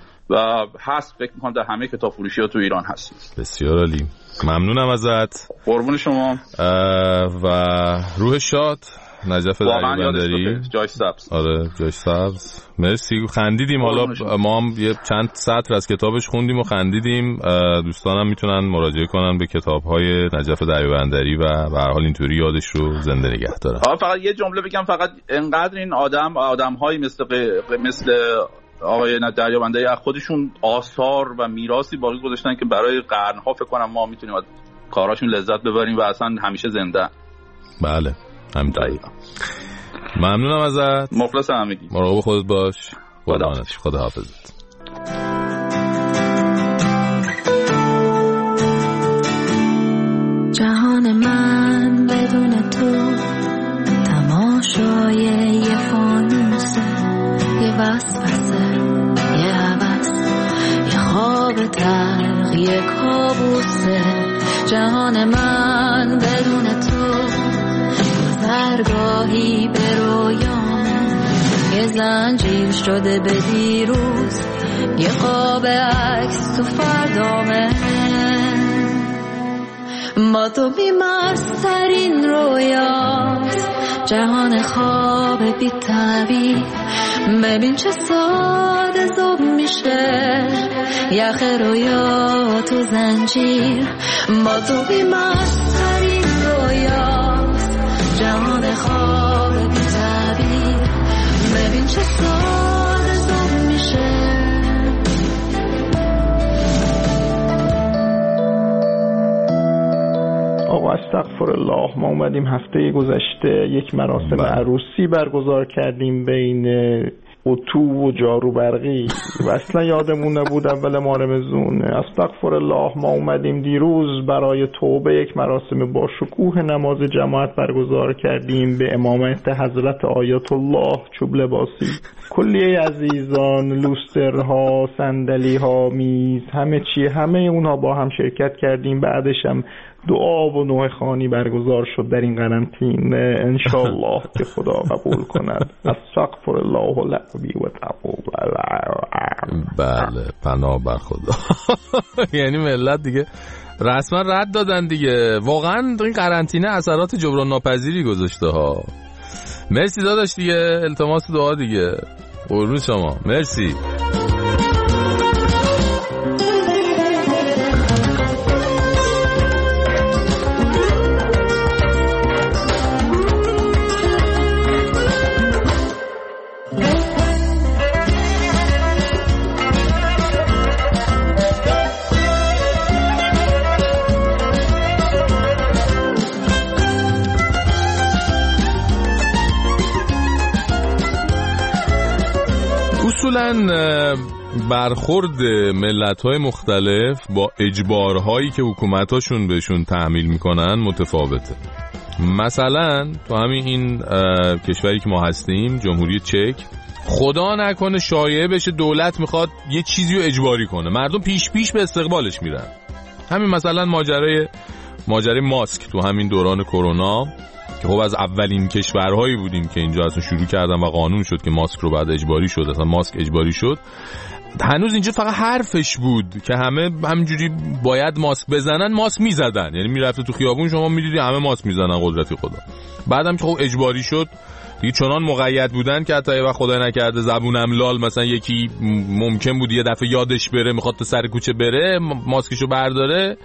Speaker 19: و هست، فکر میکنم در همه کتاب فروشی ها تو ایران هست.
Speaker 11: بسیار عالی، ممنونم ازت.
Speaker 19: قربون شما
Speaker 11: و روح شاد نجف دریابندری.
Speaker 19: جای سبز.
Speaker 11: آره جای سبز. مرسی، خندیدیم. حالا ما هم یه چند سطر از کتابش خوندیم و خندیدیم. دوستانم میتونن مراجعه کنن به کتاب‌های نجف دریابندری و به هر حال اینطوری یادش رو زنده نگه دارن.
Speaker 19: آره فقط یه جمله بگم، فقط انقدر این آدم آدم‌هایی مثل مثل آقای دریابندری از خودشون آثار و میراثی باقی گذاشتن که برای قرن‌ها فکر کنم ما میتونیم از کاراشون لذت ببریم و اصلا همیشه زنده.
Speaker 11: بله همینطوره. ممنونم ازت.
Speaker 19: مخلص همگی.
Speaker 11: مراقب خودت باش. خدا خدا حافظت.
Speaker 20: جهان من بدون تو تماشای یه فانوسه، یه وسوسه، یه هوس، یه خواب تلخ، یه کابوسه. جهان من بدون تو گذرگاهی به رویام، یه زنجیر شده به دیروز، یه قاب عکس تو فردامه. ما تو بیمسترین رویاست، جهان خواب بی تعبیر. ببین چه ساده زوب میشه یخ رویا تو زنجیر. ما تو بیمسترین رویاست، جهان خواب بی تعبیر. ببین چه ساده زوب میشه.
Speaker 21: آقا استغفر الله، ما اومدیم هفته گذشته یک مراسم عروسی برگزار کردیم بین اتو و جارو برقی و اصلا یادمون نبود اول ماه رمضون. استغفر الله، ما اومدیم دیروز برای توبه یک مراسم با شکوه نماز جماعت برگزار کردیم به امامت حضرت آیت الله چوب لباسی. کلیه عزیزان، لوسترها، صندلی‌ها، میز، همه چی، همه اونها با هم شرکت کردیم. بعدش هم دعا و نوح خوانی برگزار شد در این قرنطین. انشالله که خدا قبول کند. استغفر الله لعبی و تقوب.
Speaker 11: بله پناه بر خدا. یعنی ملت دیگه رسما رد دادن دیگه. واقعا این قرنطینه اثرات جبران ناپذیری گذاشته ها. مرسی داداش دیگه، التماس دعا دیگه. قربون شما، مرسی. اصولا برخورد ملت‌های مختلف با اجبارهایی که حکومتاشون بهشون تحمیل میکنن متفاوته. مثلا تو همین این کشوری که ما هستیم، جمهوری چک، خدا نکنه شایعه بشه دولت میخواد یه چیزی رو اجباری کنه، مردم پیش پیش به استقبالش میرن. همین مثلا ماجرای ماجرای ماسک تو همین دوران کرونا که خب از اولین کشورهایی بودیم که اینجا اصلا شروع کردن و قانون شد که ماسک رو بعد اجباری شد، اصلا ماسک اجباری شد. هنوز اینجا فقط حرفش بود که همه همینجوری باید ماسک بزنن، ماسک میزدن، یعنی میرفته تو خیابون شما میدیدی همه ماسک میزنن قدرتی خدا. بعدم که خب اجباری شد دیگه چنان مقید بودن که حتی وقت خدای نکرده زبونم لال مثلا یکی ممکن بود یه دفعه یادش بره میخواد تو سر کوچه بره ماسکشو برداره،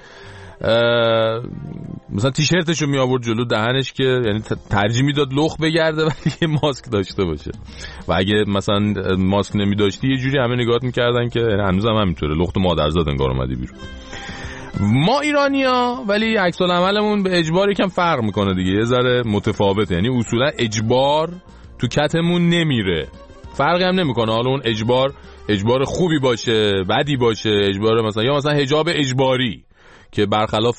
Speaker 11: مثلا تیشرتشو می آورد جلو دهنش که یعنی ترجیح میداد لخ بگرده ولی یه ماسک داشته باشه. و اگه مثلا ماسک نمی داشتی یه جوری همه نگاهت میکردن که هنوز هم همینطوره، لخت مادرزاد انگار اومدی بیرون. ما ایرانیا ولی عکس العملمون به اجبار یکم فرق میکنه دیگه، یه ذره متفاوته. یعنی اصولا اجبار تو کتمون نمیره، فرقی هم نمیکنه حالا اون اجبار اجبار خوبی باشه بدی باشه، اجبار مثلا یا مثلا حجاب اجباری که برخلاف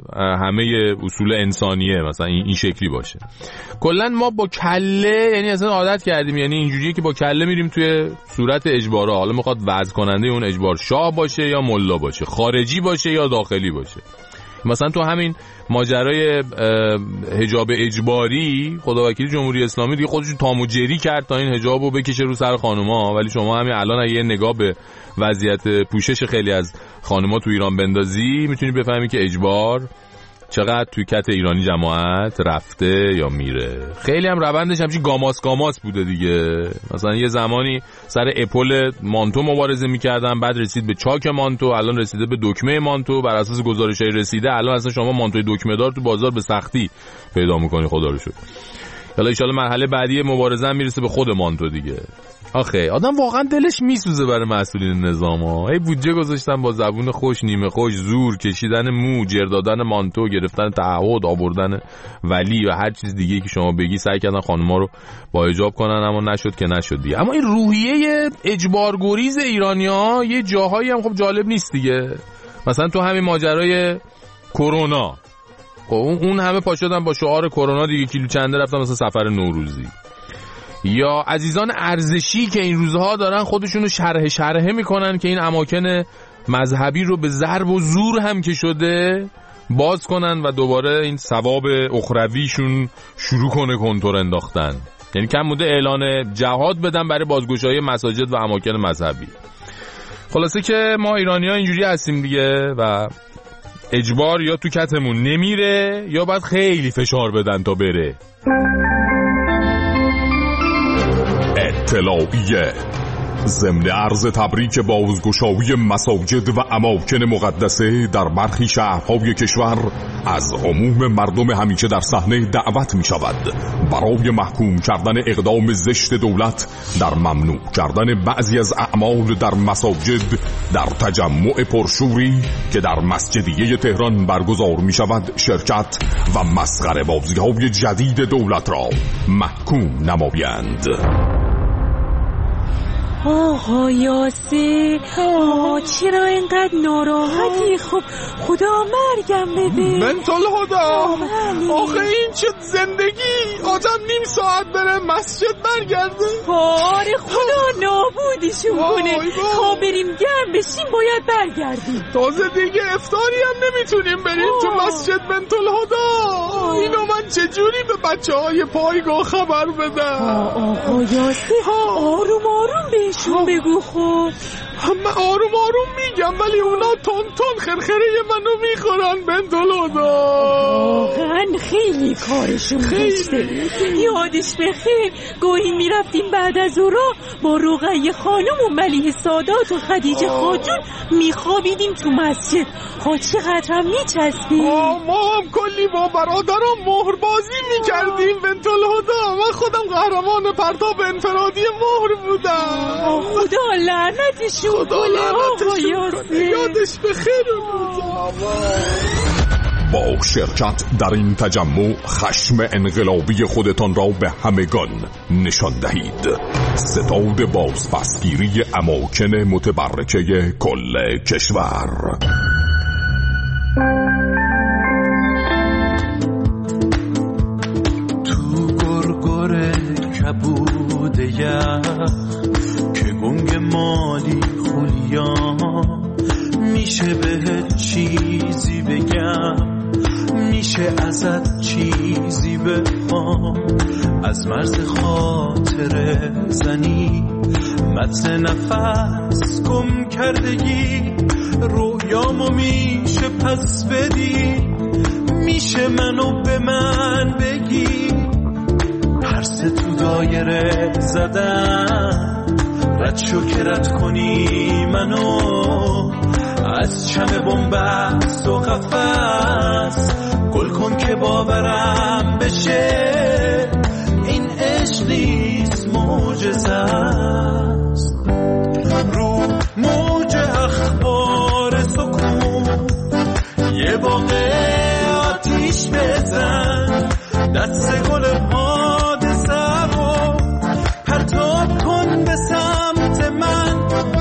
Speaker 11: همه اصول انسانیه مثلا این شکلی باشه. کلا ما با کله یعنی اصلا عادت کردیم، یعنی اینجوریه که با کله میریم توی صورت اجبارا، حالا میخواد وضع کننده اون اجبار شاه باشه یا ملا باشه، خارجی باشه یا داخلی باشه. مثلا تو همین ماجرای حجاب اجباری خداوکیلی جمهوری اسلامی دیگه خودش تام و جری کرد تا این حجابو بکشه رو سر خانوما، ولی شما همین الان اگه نگاه به وضعیت پوشش خیلی از خانوما تو ایران بندازی میتونی بفهمی که اجبار چقدر توی کت ایرانی جماعت رفته یا میره. خیلی هم روندش همچین گاماس گاماس بوده دیگه. مثلا یه زمانی سر اپل مانتو مبارزه میکردن، بعد رسید به چاک مانتو، الان رسیده به دکمه مانتو. بر اساس گزارشای رسیده الان اصلا شما مانتوی دکمه دار تو بازار به سختی پیدا میکنی، خدا رو شکر. حالا ان شاءالله مرحله بعدی مبارزه هم میرسه به خود مانتو دیگه. آخه آدم واقعا دلش میسوزه برای مسئولین نظام ها. هی بودجه گذاشتن با زبون خوش نیمه خوش، زور کشیدن مو، جر دادن مانتو، گرفتن تعهد، آوردن ولی و هر چیز دیگه که شما بگی سعی کردن خانم‌ها رو با حجاب کنن، اما نشد که نشد دیگه. اما این روحیه اجبارگریز ایرانی‌ها یه جاهایی هم خب جالب نیست دیگه. مثلا تو همین ماجرای کرونا خب اون همه پا شدن با شعار کرونا دیگه کیلو چنده رفتن مثلا سفر نوروزی. یا عزیزان ارزشی که این روزها دارن خودشونو شرح شرحه میکنن که این اماکن مذهبی رو به ضرب و زور هم که شده باز کنن و دوباره این ثواب اخرویشون شروع کنه کنتور انداختن. یعنی کم بوده اعلان جهاد بدن برای بازگشایی مساجد و اماکن مذهبی. خلاصه که ما ایرانی ها اینجوری هستیم دیگه و اجبار یا تو کتمون نمیره یا باید خیلی فشار بدن تا بره.
Speaker 2: اطلاعیه ضمن عرض تبریک بازگشایی مساجد و اماکن مقدسه در برخی شهرهای کشور از عموم مردم همیشه در صحنه دعوت می شود برای محکوم کردن اقدام زشت دولت در ممنوع کردن بعضی از اعمال در مساجد در تجمع پرشوری که در مسجدیه تهران برگزار می شود شرکت و مسخره بازی‌های جدید دولت را محکوم نمایند.
Speaker 17: آقا یاسر، آقا چرا اینقدر ناراحتی؟ خب خدا مرگم بده.
Speaker 11: بنت الهدا، آخه این چه زندگی؟ آدم نیم ساعت بره مسجد برگرده.
Speaker 17: آره خدا نابودیشون کنه. تا بریم گرم بشیم باید برگردیم.
Speaker 11: تازه دیگه افطاری هم نمیتونیم بریم آه. تو مسجد بنت الهدا. اینو من چجوری به بچه های پایگاه خبر بدم؟
Speaker 17: آقا یاسر آروم آروم بهش شون بگو. خب
Speaker 11: همه آروم آروم میگم ولی اونا تون تون خرخره منو میخورن بنت الهدا.
Speaker 17: واقعا خیلی کارشون خیلی. یادش بخیر گاهی میرفتیم بعد از اورا با رقیه خانم و ملیحه سادات و خدیجه خاتون میخوابیدیم تو مسجد. ها چقدر هم میچسبیم.
Speaker 11: ما هم کلی با برادرم مهر بازی میکردیم بنت الهدا. من خودم قهرمان پرتاب انفرادی مهر بودم.
Speaker 17: خدا لعنتشون
Speaker 11: خدا لعنتشون کنه. یادش بخیر.
Speaker 2: با شرکت در این تجمع خشم انقلابی خودتان را به همگان نشان دهید. ستاد بازپسگیری اماکن متبرکه کل کشور.
Speaker 14: تو گرگر کبوده که گنگ مالی خولیا میشه بهت چیزی بگم، میشه ازت چیزی بخوام، از مرز خاطر زنی متن نفس گم کردگی رویامو میشه پس بدی، میشه منو به من بگی، ترس تو دایره زدن رد شو که رد کنی منو از چم بنبست و قفس، گل کن که باورم بشه این عشق نیست معجزه است. رو موج اخبار سکون یه باقه آتیش بزن، دست گل حادثه رو پرتاب کن به سمت من.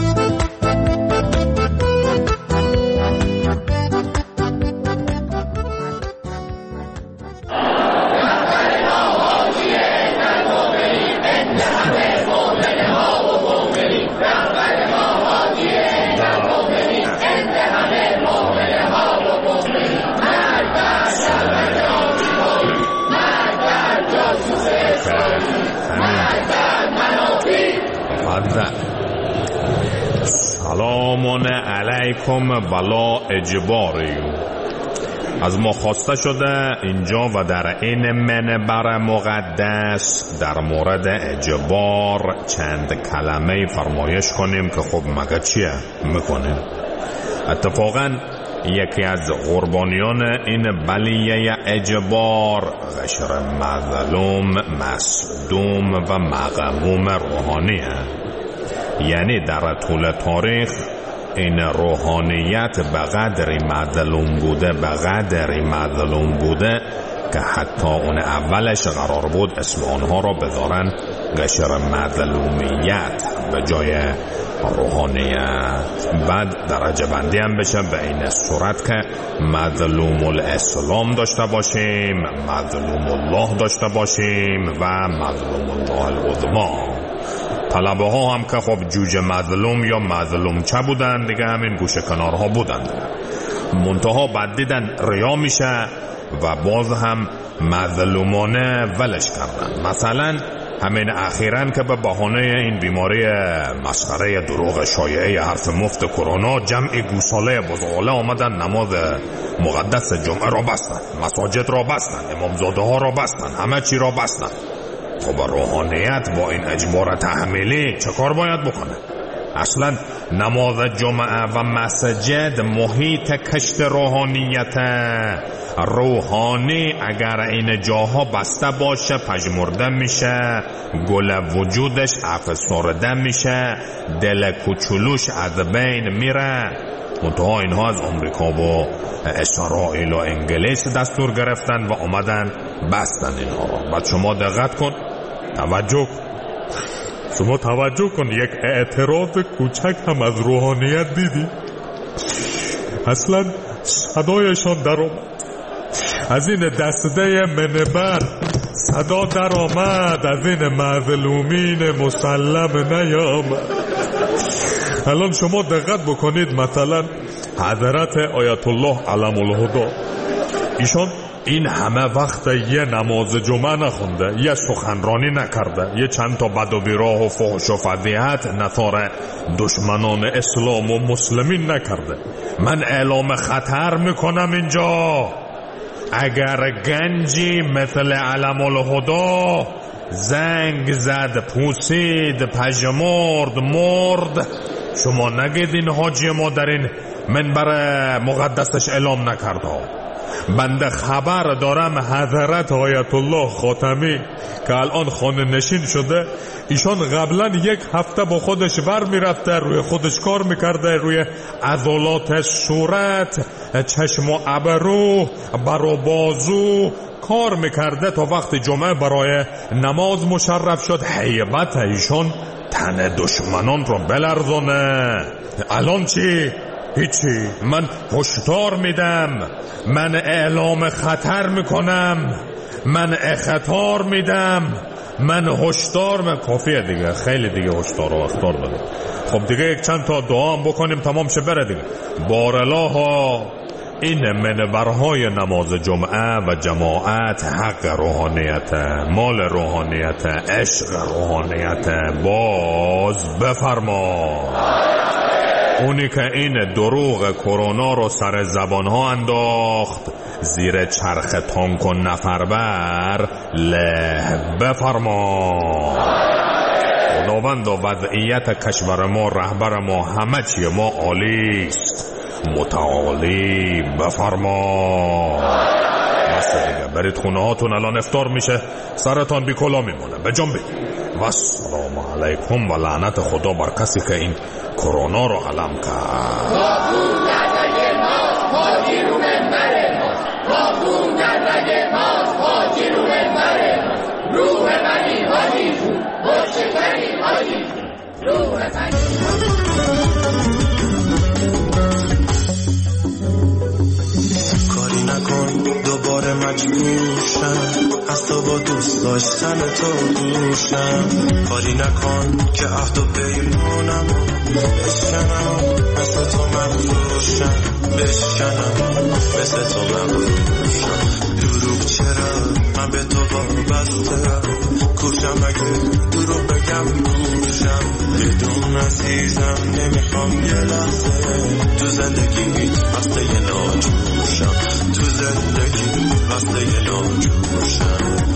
Speaker 15: سلام علیکم ولا اجباری. از ما خواسته شده اینجا و در این منبر مقدس در مورد اجبار چند کلمه فرمایش کنیم که خب مگه چیه میکنیم. اتفاقا یکی از قربانیان این بلیه اجبار قشر مظلوم، مصدوم و مغموم روحانیه. یعنی در طول تاریخ این روحانیت به قدری مظلوم بوده به قدری مظلوم بوده که حتی اون اولش قرار بود اسم آنها را بذارن قشر مظلومیت به جای روحانیت. بعد درجه بندی هم بشه به این صورت که مظلوم الاسلام داشته باشیم، مظلوم الله داشته باشیم و مظلوم الله العظما. طلبه ها هم که خب جوجه مظلوم یا مظلوم چه بودن دیگه، همین گوشه کنارها بودن. منتها بعد دیدن ریا میشه و باز هم مظلومانه ولش کردن. مثلا همین اخیراً که به بهانه این بیماری مسخره دروغ شایعه حرف مفت کرونا جمعی گوساله بزغاله آمدن نماز مقدس جمعه را بستن، مساجد را بستن، امامزاده ها را بستن، همه چی را بستن. خب روحانیت با این اجبار تحمیلی چه کار باید بکنه؟ اصلا نماز جمعه و مسجد محیط کشت روحانیت. روحانی اگر این جاها بسته باشه پژمرده میشه، گل وجودش افسرده میشه، دل کوچولوش از بین میره. منتها اینها از امریکا و اسرائیل و انگلیس دستور گرفتن و آمدن بستن اینها را. بعد شما دقت کن، توجه شما توجه کن، یک اعتراض کوچک هم از روحانیت دیدی؟ اصلا صدایشان در آمد، از این دسته منبر صدا در آمد، از این مظلومین مسلم نیامد. الان شما دقت بکنید، مثلا حضرت آیت الله علم الهدا ایشان این همه وقت یه نماز جمعه نخونده، یه سخنرانی نکرده، یه چند تا بد و بیراه و فحش و فضیحت نثار دشمنان اسلام و مسلمین نکرده. من اعلام خطر میکنم اینجا، اگر گنجی مثل علم الهدا زنگ زد، پوسید، پژمرد، مرد، شما نگید این حاجی ما در این منبر مقدسش اعلام نکرده. بنده خبر دارم حضرت آیت الله خاتمی که الان خانه نشین شده، ایشان قبلا یک هفته با خودش ور میرفته، روی خودش کار میکرده، روی عضلات صورت چشم و ابرو بر و بازو کار میکرده تا وقت جمعه برای نماز مشرف شد هیبت ایشون تن دشمنان رو بلرزونه. الان چی؟ هیچی. من هشدار میدم، من اعلام خطر میکنم، من اخطار میدم، من هشدار من کافیه دیگه، خیلی دیگه هشدار و اخطار بده. خب دیگه یک چند تا دعا هم بکنیم تمام شه بره دیگه. بارالله این منبرهای نماز جمعه و جماعت حق روحانیت، مال روحانیت، عشق روحانیت. باز بفرما اونی که این دروغ کرونا رو سر زبانها انداخت زیر چرخ تانک و نفربر له بفرما. خداوند و وضعیت کشور ما، رهبر ما، همه چی ما عالیست، متعالی بفرما. بس دیگه برید خونه هاتون، الان افطار میشه، سرتان بی کلا میمونه، به جنب بید. و السلام علیکم و لعنت خدا بر کسی که این کرونا رو علم کرد.
Speaker 14: کاری نکن دوباره مجبورشم از تو با دوست داشتن تو دوشم. کاری نکن که عهد و پیمونم بشکنم مثل تو مغروشم، بشکنم مثل تو مغروشم. دروغ چرا من به تو وابسته، کوشم اگه دروغ بگم کوشم. بدون عزیزم نمیخوام یه لحظه تو زندگی واسه یه ناجوشم، تو زندگی واسه یه ناجوشم.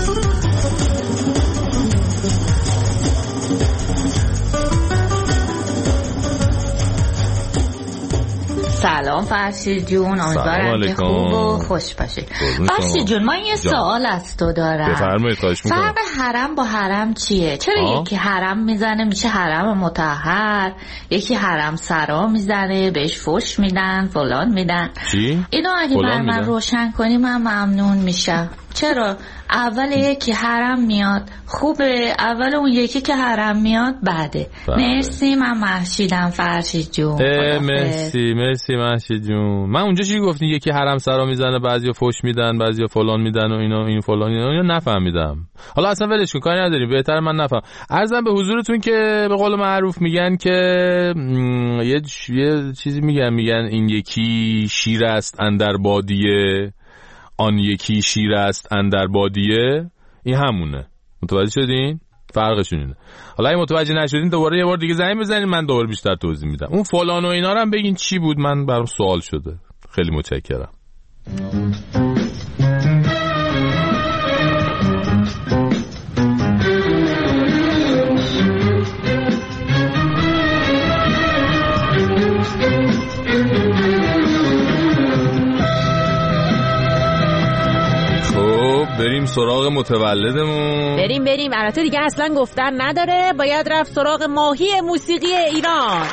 Speaker 3: سلام فرشید جون، امیدوارم که خوب و خوش باشی. فرشید جون من یه سوال از تو دارم.
Speaker 11: بفرمایید. خواهش می‌کنم.
Speaker 3: فرق حرم با حرم چیه؟ چرا آه؟ یکی حرم میزنه میشه حرم مطهر، یکی حرم سرا میزنه بهش فوش میدن فلان میدن؟
Speaker 11: چی؟
Speaker 3: اینو اگه بر من روشن کنی من ممنون میشم. چرا اول یکی حرم میاد خوبه، اول اون یکی که حرم میاد بده. مرسی، من محشیدم فرشید جون.
Speaker 11: مرسی مرسی محشید جون. من اونجا چی گفتی یکی حرم سرا میزنه بعضیا فوش میدن بعضیا فلان میدن و اینا این فلان اینا نفهمیدم. حالا اصلا ولش کن، کاری نداریم، بهتره من نفهم. عرضم به حضورتون که به قول معروف میگن که یه یه چیزی میگن میگن این یکی شیر است اندر بادیه، آن یکی شیر است اندر بادیه. این همونه. متوجه شدین؟ فرقشون اینه. حالا اگه متوجه نشدین دوباره یه بار دیگه زنگ بزنین، من دوباره بیشتر توضیح میدم. اون فلان و اینا رو هم بگین چی بود، من برام سوال شده. خیلی متشکرم. بریم سراغ متولدمون.
Speaker 16: بریم بریم البته دیگه اصلا گفتن نداره، باید رفت سراغ ماهی موسیقی ایران.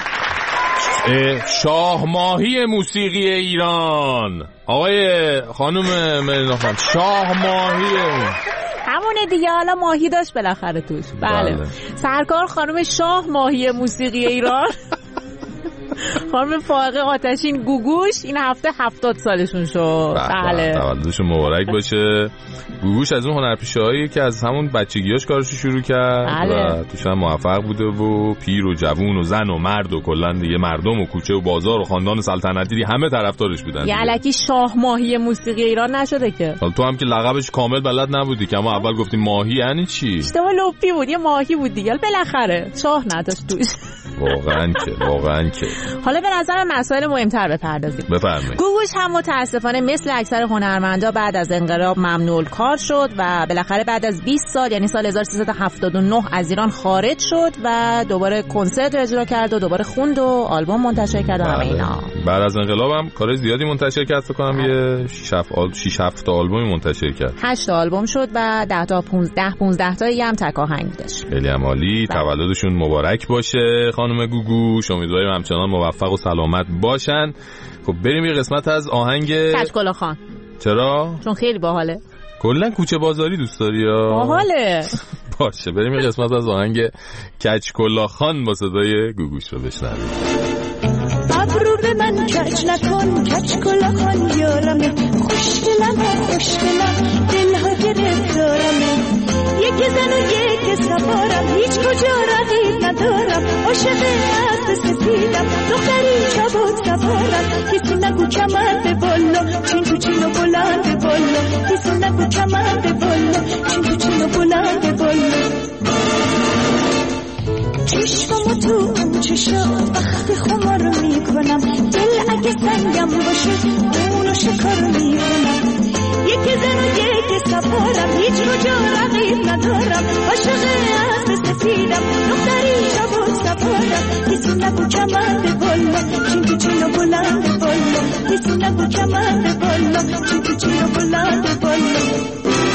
Speaker 11: شاه ماهی موسیقی ایران. آقای خانم مرینا خانم، شاه ماهی
Speaker 16: همونه دیگه، حالا ماهی داشت بالاخره توش. بله, بله. سرکار خانم شاه ماهی موسیقی ایران خانم فائقه آتشین گوگوش این هفته هفتاد سالشون شد.
Speaker 11: بله تولدشون مبارک باشه. گوگوش از اون هنرپیشه‌هایی که از همون بچگیاش کارشو شروع کرد بله. و توش هم موفق بوده و پیر و جوون و زن و مرد و کلا دیگه مردم و کوچه و بازار و خاندان سلطنتی همه طرفدارش بودن.
Speaker 16: یه الکی شاه ماهی موسیقی ایران نشده که.
Speaker 11: حالا تو هم که لقبش کامل بلد نبودی که اما اول گفتیم ماهی یعنی چی؟
Speaker 16: اشتباه لپی بود، یه ماهی بود دیگه، بالاخره شاه نداشت توش.
Speaker 11: واقعا که واقعا که
Speaker 16: حالا به نظرم مسائل مهمتر بپردازیم.
Speaker 11: بفرمایید.
Speaker 16: گوگوش هم متاسفانه مثل اکثر هنرمندا بعد از انقلاب ممنوع کار شد و بالاخره بعد از بیست سال یعنی سال هزار و سیصد و هفتاد و نه از ایران خارج شد و دوباره کنسرت اجرا کرد و دوباره خوند و آلبوم منتشر کرد و همه اینا.
Speaker 11: بعد از انقلاب هم کار زیادی منتشر کرد، فکر کنم یه شش هفت تا آلبوم منتشر کرد.
Speaker 16: هشت تا آلبوم شد و ده تا پانزده پانزده تایی هم تک آهنگ داشت.
Speaker 11: خیلی عالی. تولدشون مبارک باشه خانم خانم گوگوش. امیدواریم همچنان موفق و سلامت باشن. خب بریم یه قسمت از آهنگ
Speaker 16: کچکلا خان.
Speaker 11: چرا؟
Speaker 16: چون خیلی باحاله.
Speaker 11: کلا کوچه بازاری دوست داری یا؟
Speaker 16: باحاله.
Speaker 11: باشه بریم یه قسمت از آهنگ کچکلا خان با صدای گوگوش رو بشنویم.
Speaker 18: ابرو به من کج نکن کچکلا خان یارمه، خوشگلم و خوشگلم دلها گرفتارمه، یک زن و یک سوارم هیچ کجا رقیب ندارم، عاشق اسب سفیدم دختری چابک سوارم، کسی نگو کمند بالا چین تو چین و بلند بالا، کسی نگو کمند بالا چین تو چین و بلند بالا، چشمم تو چشم وقتی خمار میکنم، دل اگه سنگم باشه اونو شکار میکنم، یک زن و یک سوارم هیچ کجا رقیب ندارم، عاشق اسب سفیدم دختری چابک سوارم، کسی نگو کمند بالا چین تو چین و بلند بالا، کسی نگو کمند بالا چین تو چین و بلند بالا.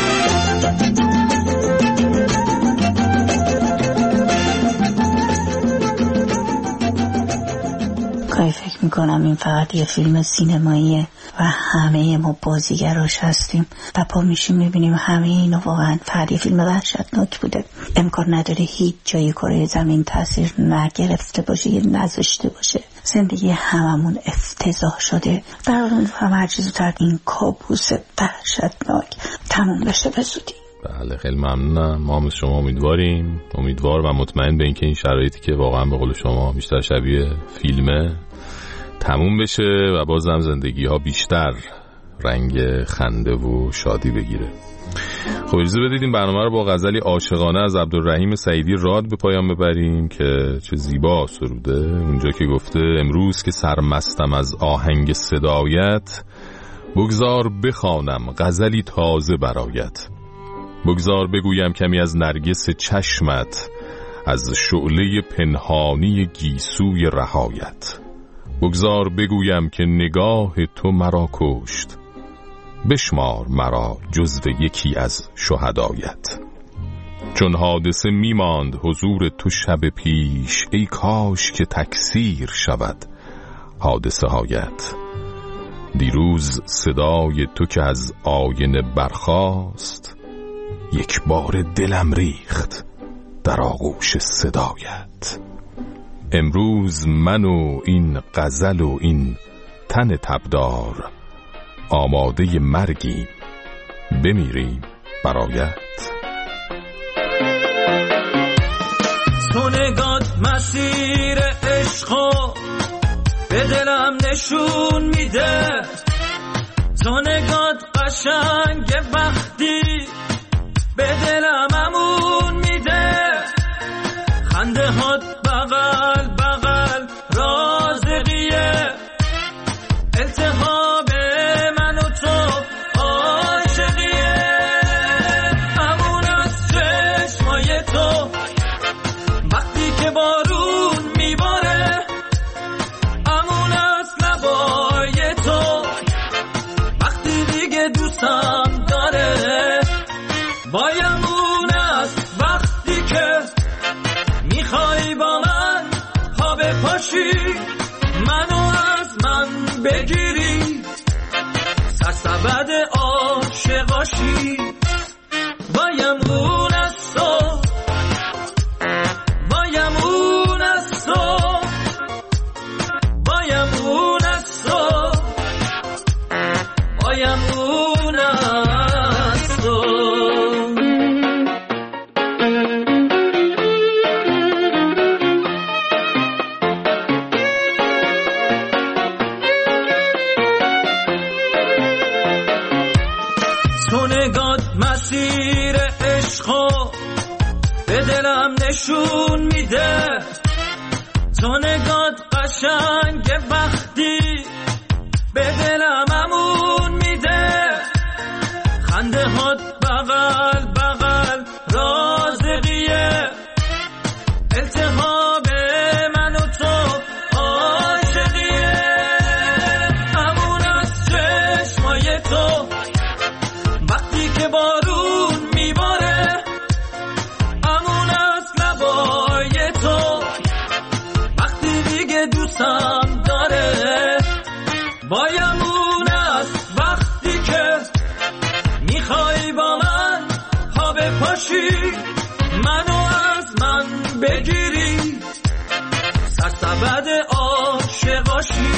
Speaker 4: گاهی فکر میکنم این فقط یه فیلم سینماییه و همه ما بازیگراش هستیم و پا میشیم میبینیم همه اینو واقعا فقط یه فیلم وحشتناک بوده. امکان نداره هیچ جای کره زمین تاثیر نگرفته باشه یا نذاشته باشه. زندگی هممون افتضاح شده. برامون هر چیز زودتر این کابوس وحشتناک تموم بشه به زودی.
Speaker 11: بله خیلی ممنونم. ما هم شما امیدواریم، امیدوار و مطمئن به اینکه این شرایطی که واقعا به قول شما بیشتر شبیه فیلمه تموم بشه و بازم زندگی ها بیشتر رنگ خنده و شادی بگیره. خب اجازه بدید این برنامه رو با غزلی عاشقانه از عبدالرحیم سعیدی راد به پایان ببریم که چه زیبا سروده. اونجا که گفته امروز که سرمستم از آهنگ صدایت، بگذار بخوانم غزلی تازه برایت، بگذار بگویم کمی از نرگس چشمت، از شعله پنهانی گیسوی رهایت، بگذار بگویم که نگاه تو مرا کشت، بشمار مرا جزو یکی از شهدایت، چون حادثه میماند حضور تو شب پیش، ای کاش که تکثیر شود حادثه هایت، دیروز صدای تو که از آینه برخاست، یک بار دلم ریخت در آغوش صدایت، امروز من و این غزل و این تن تبدار، آماده مرگیم بمیریم برایت.
Speaker 12: تو نگات مسیر عشقو به دلم نشون میده، تو نگات قشنگ وقتی به دلم امون میده، خنده هات بغل بغل رازقیه، التهاب من و تو عاشقیه، امون از چشمای تو وقتی که بارون میباره، امون از لبای تو وقتی دیگه دوستم داره، وایمون است وقتی که میخوای با من پا بپاشی، منو از من بگیری، سرسبد عاشقاشی، وایمون است تو، وایمون است تو، وایمون است تو، وایمون است تو. تو نگات مسیر عشقو به دلم نشون میده، تو نگات قشنگ وقتی به دلم امون میده، خنده هات بغل بغل رازقیه، التهاب من و تو عاشقیه، امون از چشمای تو وقتی که بارون میباره، امون از لبای تو پاشی منو از من بگیری سرسبد عاشقاشی